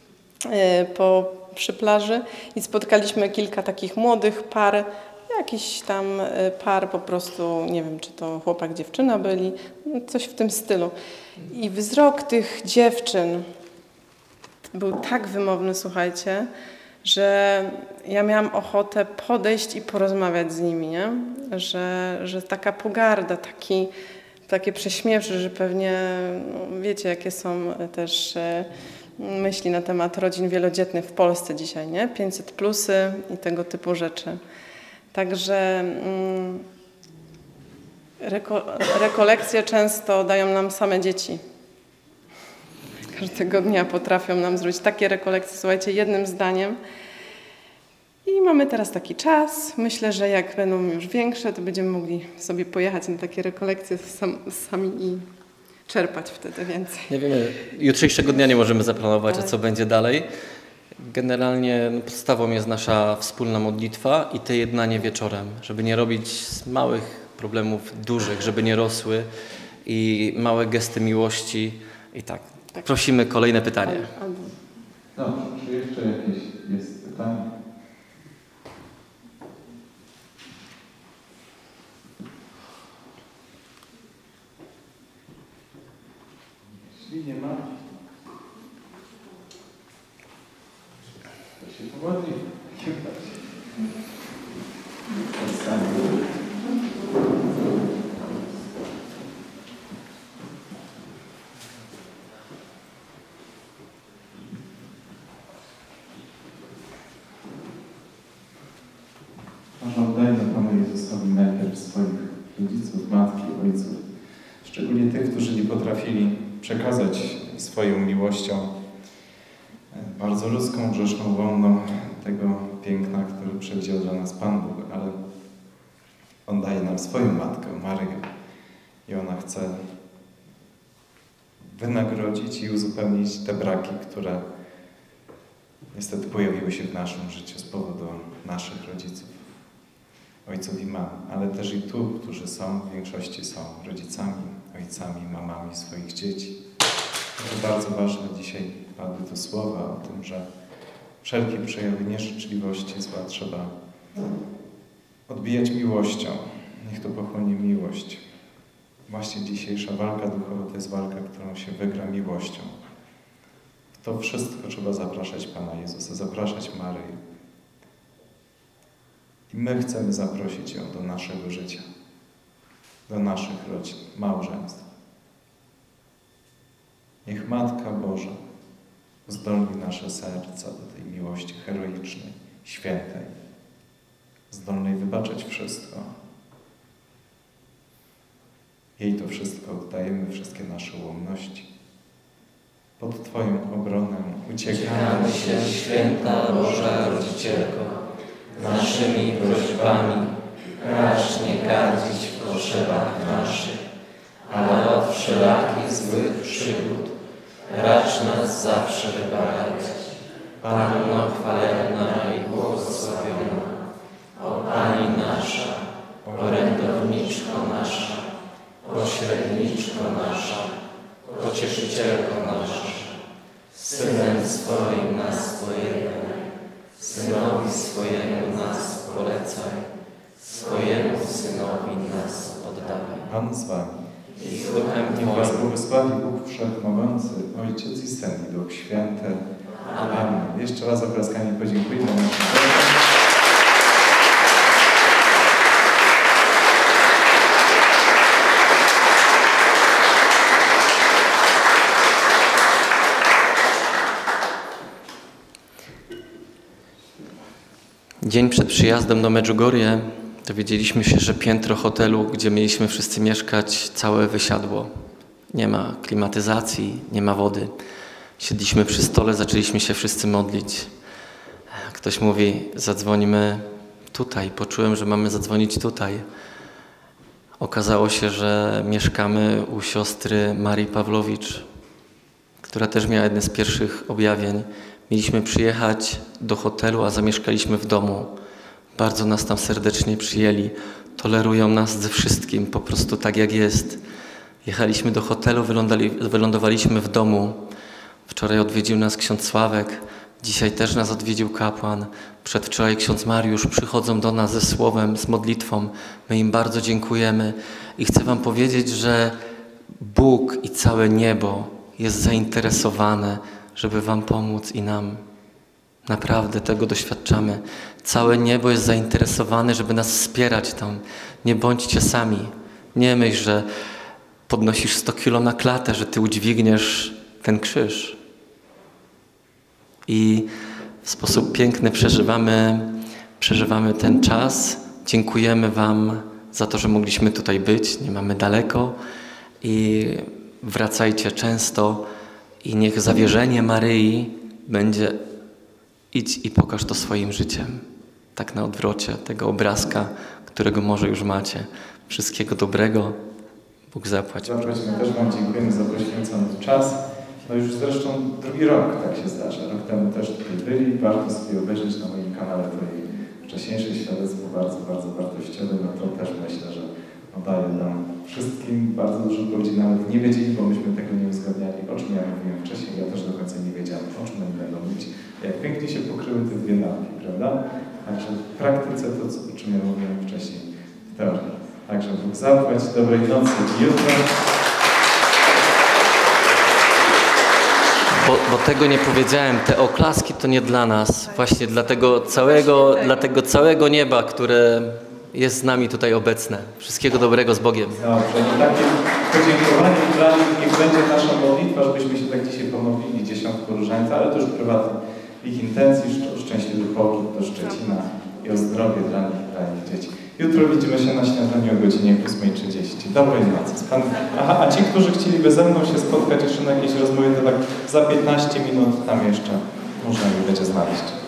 przy plaży i spotkaliśmy kilka takich młodych par, jakiś tam par po prostu, nie wiem, czy to chłopak, dziewczyna byli, coś w tym stylu. I wzrok tych dziewczyn był tak wymowny, słuchajcie, że ja miałam ochotę podejść i porozmawiać z nimi, nie? Że taka pogarda, takie prześmiewcze, że pewnie no, wiecie, jakie są też myśli na temat rodzin wielodzietnych w Polsce dzisiaj, nie? 500+ i tego typu rzeczy. Także rekolekcje często dają nam same dzieci. Każdego dnia potrafią nam zrobić takie rekolekcje, słuchajcie, jednym zdaniem. I mamy teraz taki czas. Myślę, że jak będą już większe, to będziemy mogli sobie pojechać na takie rekolekcje sami i czerpać wtedy więcej.
Nie wiemy, jutrzejszego dnia nie możemy zaplanować, a co będzie dalej. Generalnie podstawą jest nasza wspólna modlitwa i te jednanie wieczorem, żeby nie robić z małych problemów dużych, żeby nie rosły i małe gesty miłości. I tak, prosimy kolejne pytanie.
Dobrze, czy jeszcze jakieś jest pytanie? Jeśli nie ma, to się powodzi. Może oddajmy Panu Jezusowi najpierw swoich rodziców, matki, ojców, szczególnie tych, którzy nie potrafili przekazać swoją miłością bardzo ludzką, grzeszną, wolną tego piękna, które przewidział dla nas Pan Bóg, ale On daje nam swoją Matkę, Maryję i ona chce wynagrodzić i uzupełnić te braki, które niestety pojawiły się w naszym życiu z powodu naszych rodziców, ojców i mam, ale też i tu, którzy są, w większości są rodzicami, ojcami, mamami swoich dzieci. To bardzo ważne dzisiaj padły tu słowa o tym, że wszelkie przejawy nieżyczliwości zła trzeba odbijać miłością. Niech to pochłonie miłość. Właśnie dzisiejsza walka duchowa to jest walka, którą się wygra miłością. W to wszystko trzeba zapraszać Pana Jezusa, zapraszać Maryję. I my chcemy zaprosić ją do naszego życia, do naszych rodzin, małżeństw. Niech Matka Boża zdolni nasze serca do tej miłości heroicznej, świętej, zdolnej wybaczać wszystko. Jej to wszystko oddajemy, wszystkie nasze ułomności. Pod Twoją obronę uciekamy
się, święta Boża Rodzicielko, naszymi prośbami, racz nie gardzić w potrzebach naszych, ale od wszelakich złych przygód racz nas zawsze wybawiać. Panno chwalebna i błogosławiona, o Pani nasza, orędowniczko nasza, pośredniczko nasza, pocieszycielko nasza, Synem swoim nas pojednaj, Synowi swojemu nas polecaj, swojemu Synowi nas oddawaj.
Pan z Wami.
I z Duchem
Niech Was
Twoim.
błogosławi Bóg Wszechmogący, Ojciec i Syn i Duch Święty. Amen. Jeszcze raz oklaskami podziękujmy naszym
Dzień przed przyjazdem do Medjugorje dowiedzieliśmy się, że piętro hotelu, gdzie mieliśmy wszyscy mieszkać, całe wysiadło. Nie ma klimatyzacji, nie ma wody. Siedliśmy przy stole, zaczęliśmy się wszyscy modlić. Ktoś mówi, zadzwonimy tutaj. Poczułem, że mamy zadzwonić tutaj. Okazało się, że mieszkamy u siostry Marii Pawlowicz, która też miała jedne z pierwszych objawień. Mieliśmy przyjechać do hotelu, a zamieszkaliśmy w domu. Bardzo nas tam serdecznie przyjęli. Tolerują nas ze wszystkim, po prostu tak jak jest. Jechaliśmy do hotelu, wylądowaliśmy w domu. Wczoraj odwiedził nas ksiądz Sławek, dzisiaj też nas odwiedził kapłan. Przedwczoraj ksiądz Mariusz przychodzą do nas ze słowem, z modlitwą. My im bardzo dziękujemy i chcę wam powiedzieć, że Bóg i całe niebo jest zainteresowane, żeby wam pomóc i nam. Naprawdę tego doświadczamy. Całe niebo jest zainteresowane, żeby nas wspierać tam. Nie bądźcie sami. Nie myśl, że podnosisz 100 kilo na klatę, że ty udźwigniesz ten krzyż. I w sposób piękny przeżywamy ten czas. Dziękujemy wam za to, że mogliśmy tutaj być. Nie mamy daleko. I wracajcie często. I niech zawierzenie Maryi będzie idź i pokaż to swoim życiem. Tak na odwrocie tego obrazka, którego może już macie. Wszystkiego dobrego. Bóg zapłać.
My też wam dziękujemy za poświęcony czas. No już zresztą drugi rok tak się zdarza. Rok temu też tutaj byli. Warto sobie obejrzeć na moim kanale twoje wcześniejsze świadectwo, bardzo, bardzo wartościowe. No to też myślę, że daje nam wszystkim bardzo dużo ludzi nawet nie wiedzieli, bo myśmy tego nie uzgadniali, o czym ja mówiłem wcześniej. Ja też do końca nie wiedziałem, o czym oni będą mówić. Jak pięknie się pokryły te dwie nauki, prawda? Także w praktyce to, o czym ja mówiłem wcześniej, w teorii. Także Bóg zapłać, dobrej nocy i jutro.
Bo tego nie powiedziałem, te oklaski to nie dla nas, właśnie dla tego całego nieba, które jest z nami tutaj obecne. Wszystkiego dobrego z Bogiem.
Dobrze, i takie podziękowanie dla nich niech będzie nasza modlitwa, żebyśmy się tak dzisiaj pomodlili dziesiątką różańca, ale to już prywatnie. Ich intencji, szczęśliwy powrót do Szczecina i o zdrowie dla nich, dla ich dzieci. Jutro widzimy się na śniadaniu o godzinie 8:30. Dobrej nocy. Aha, a ci, którzy chcieliby ze mną się spotkać jeszcze na jakiejś rozmowie, to tak za 15 minut tam jeszcze można ich będzie znaleźć.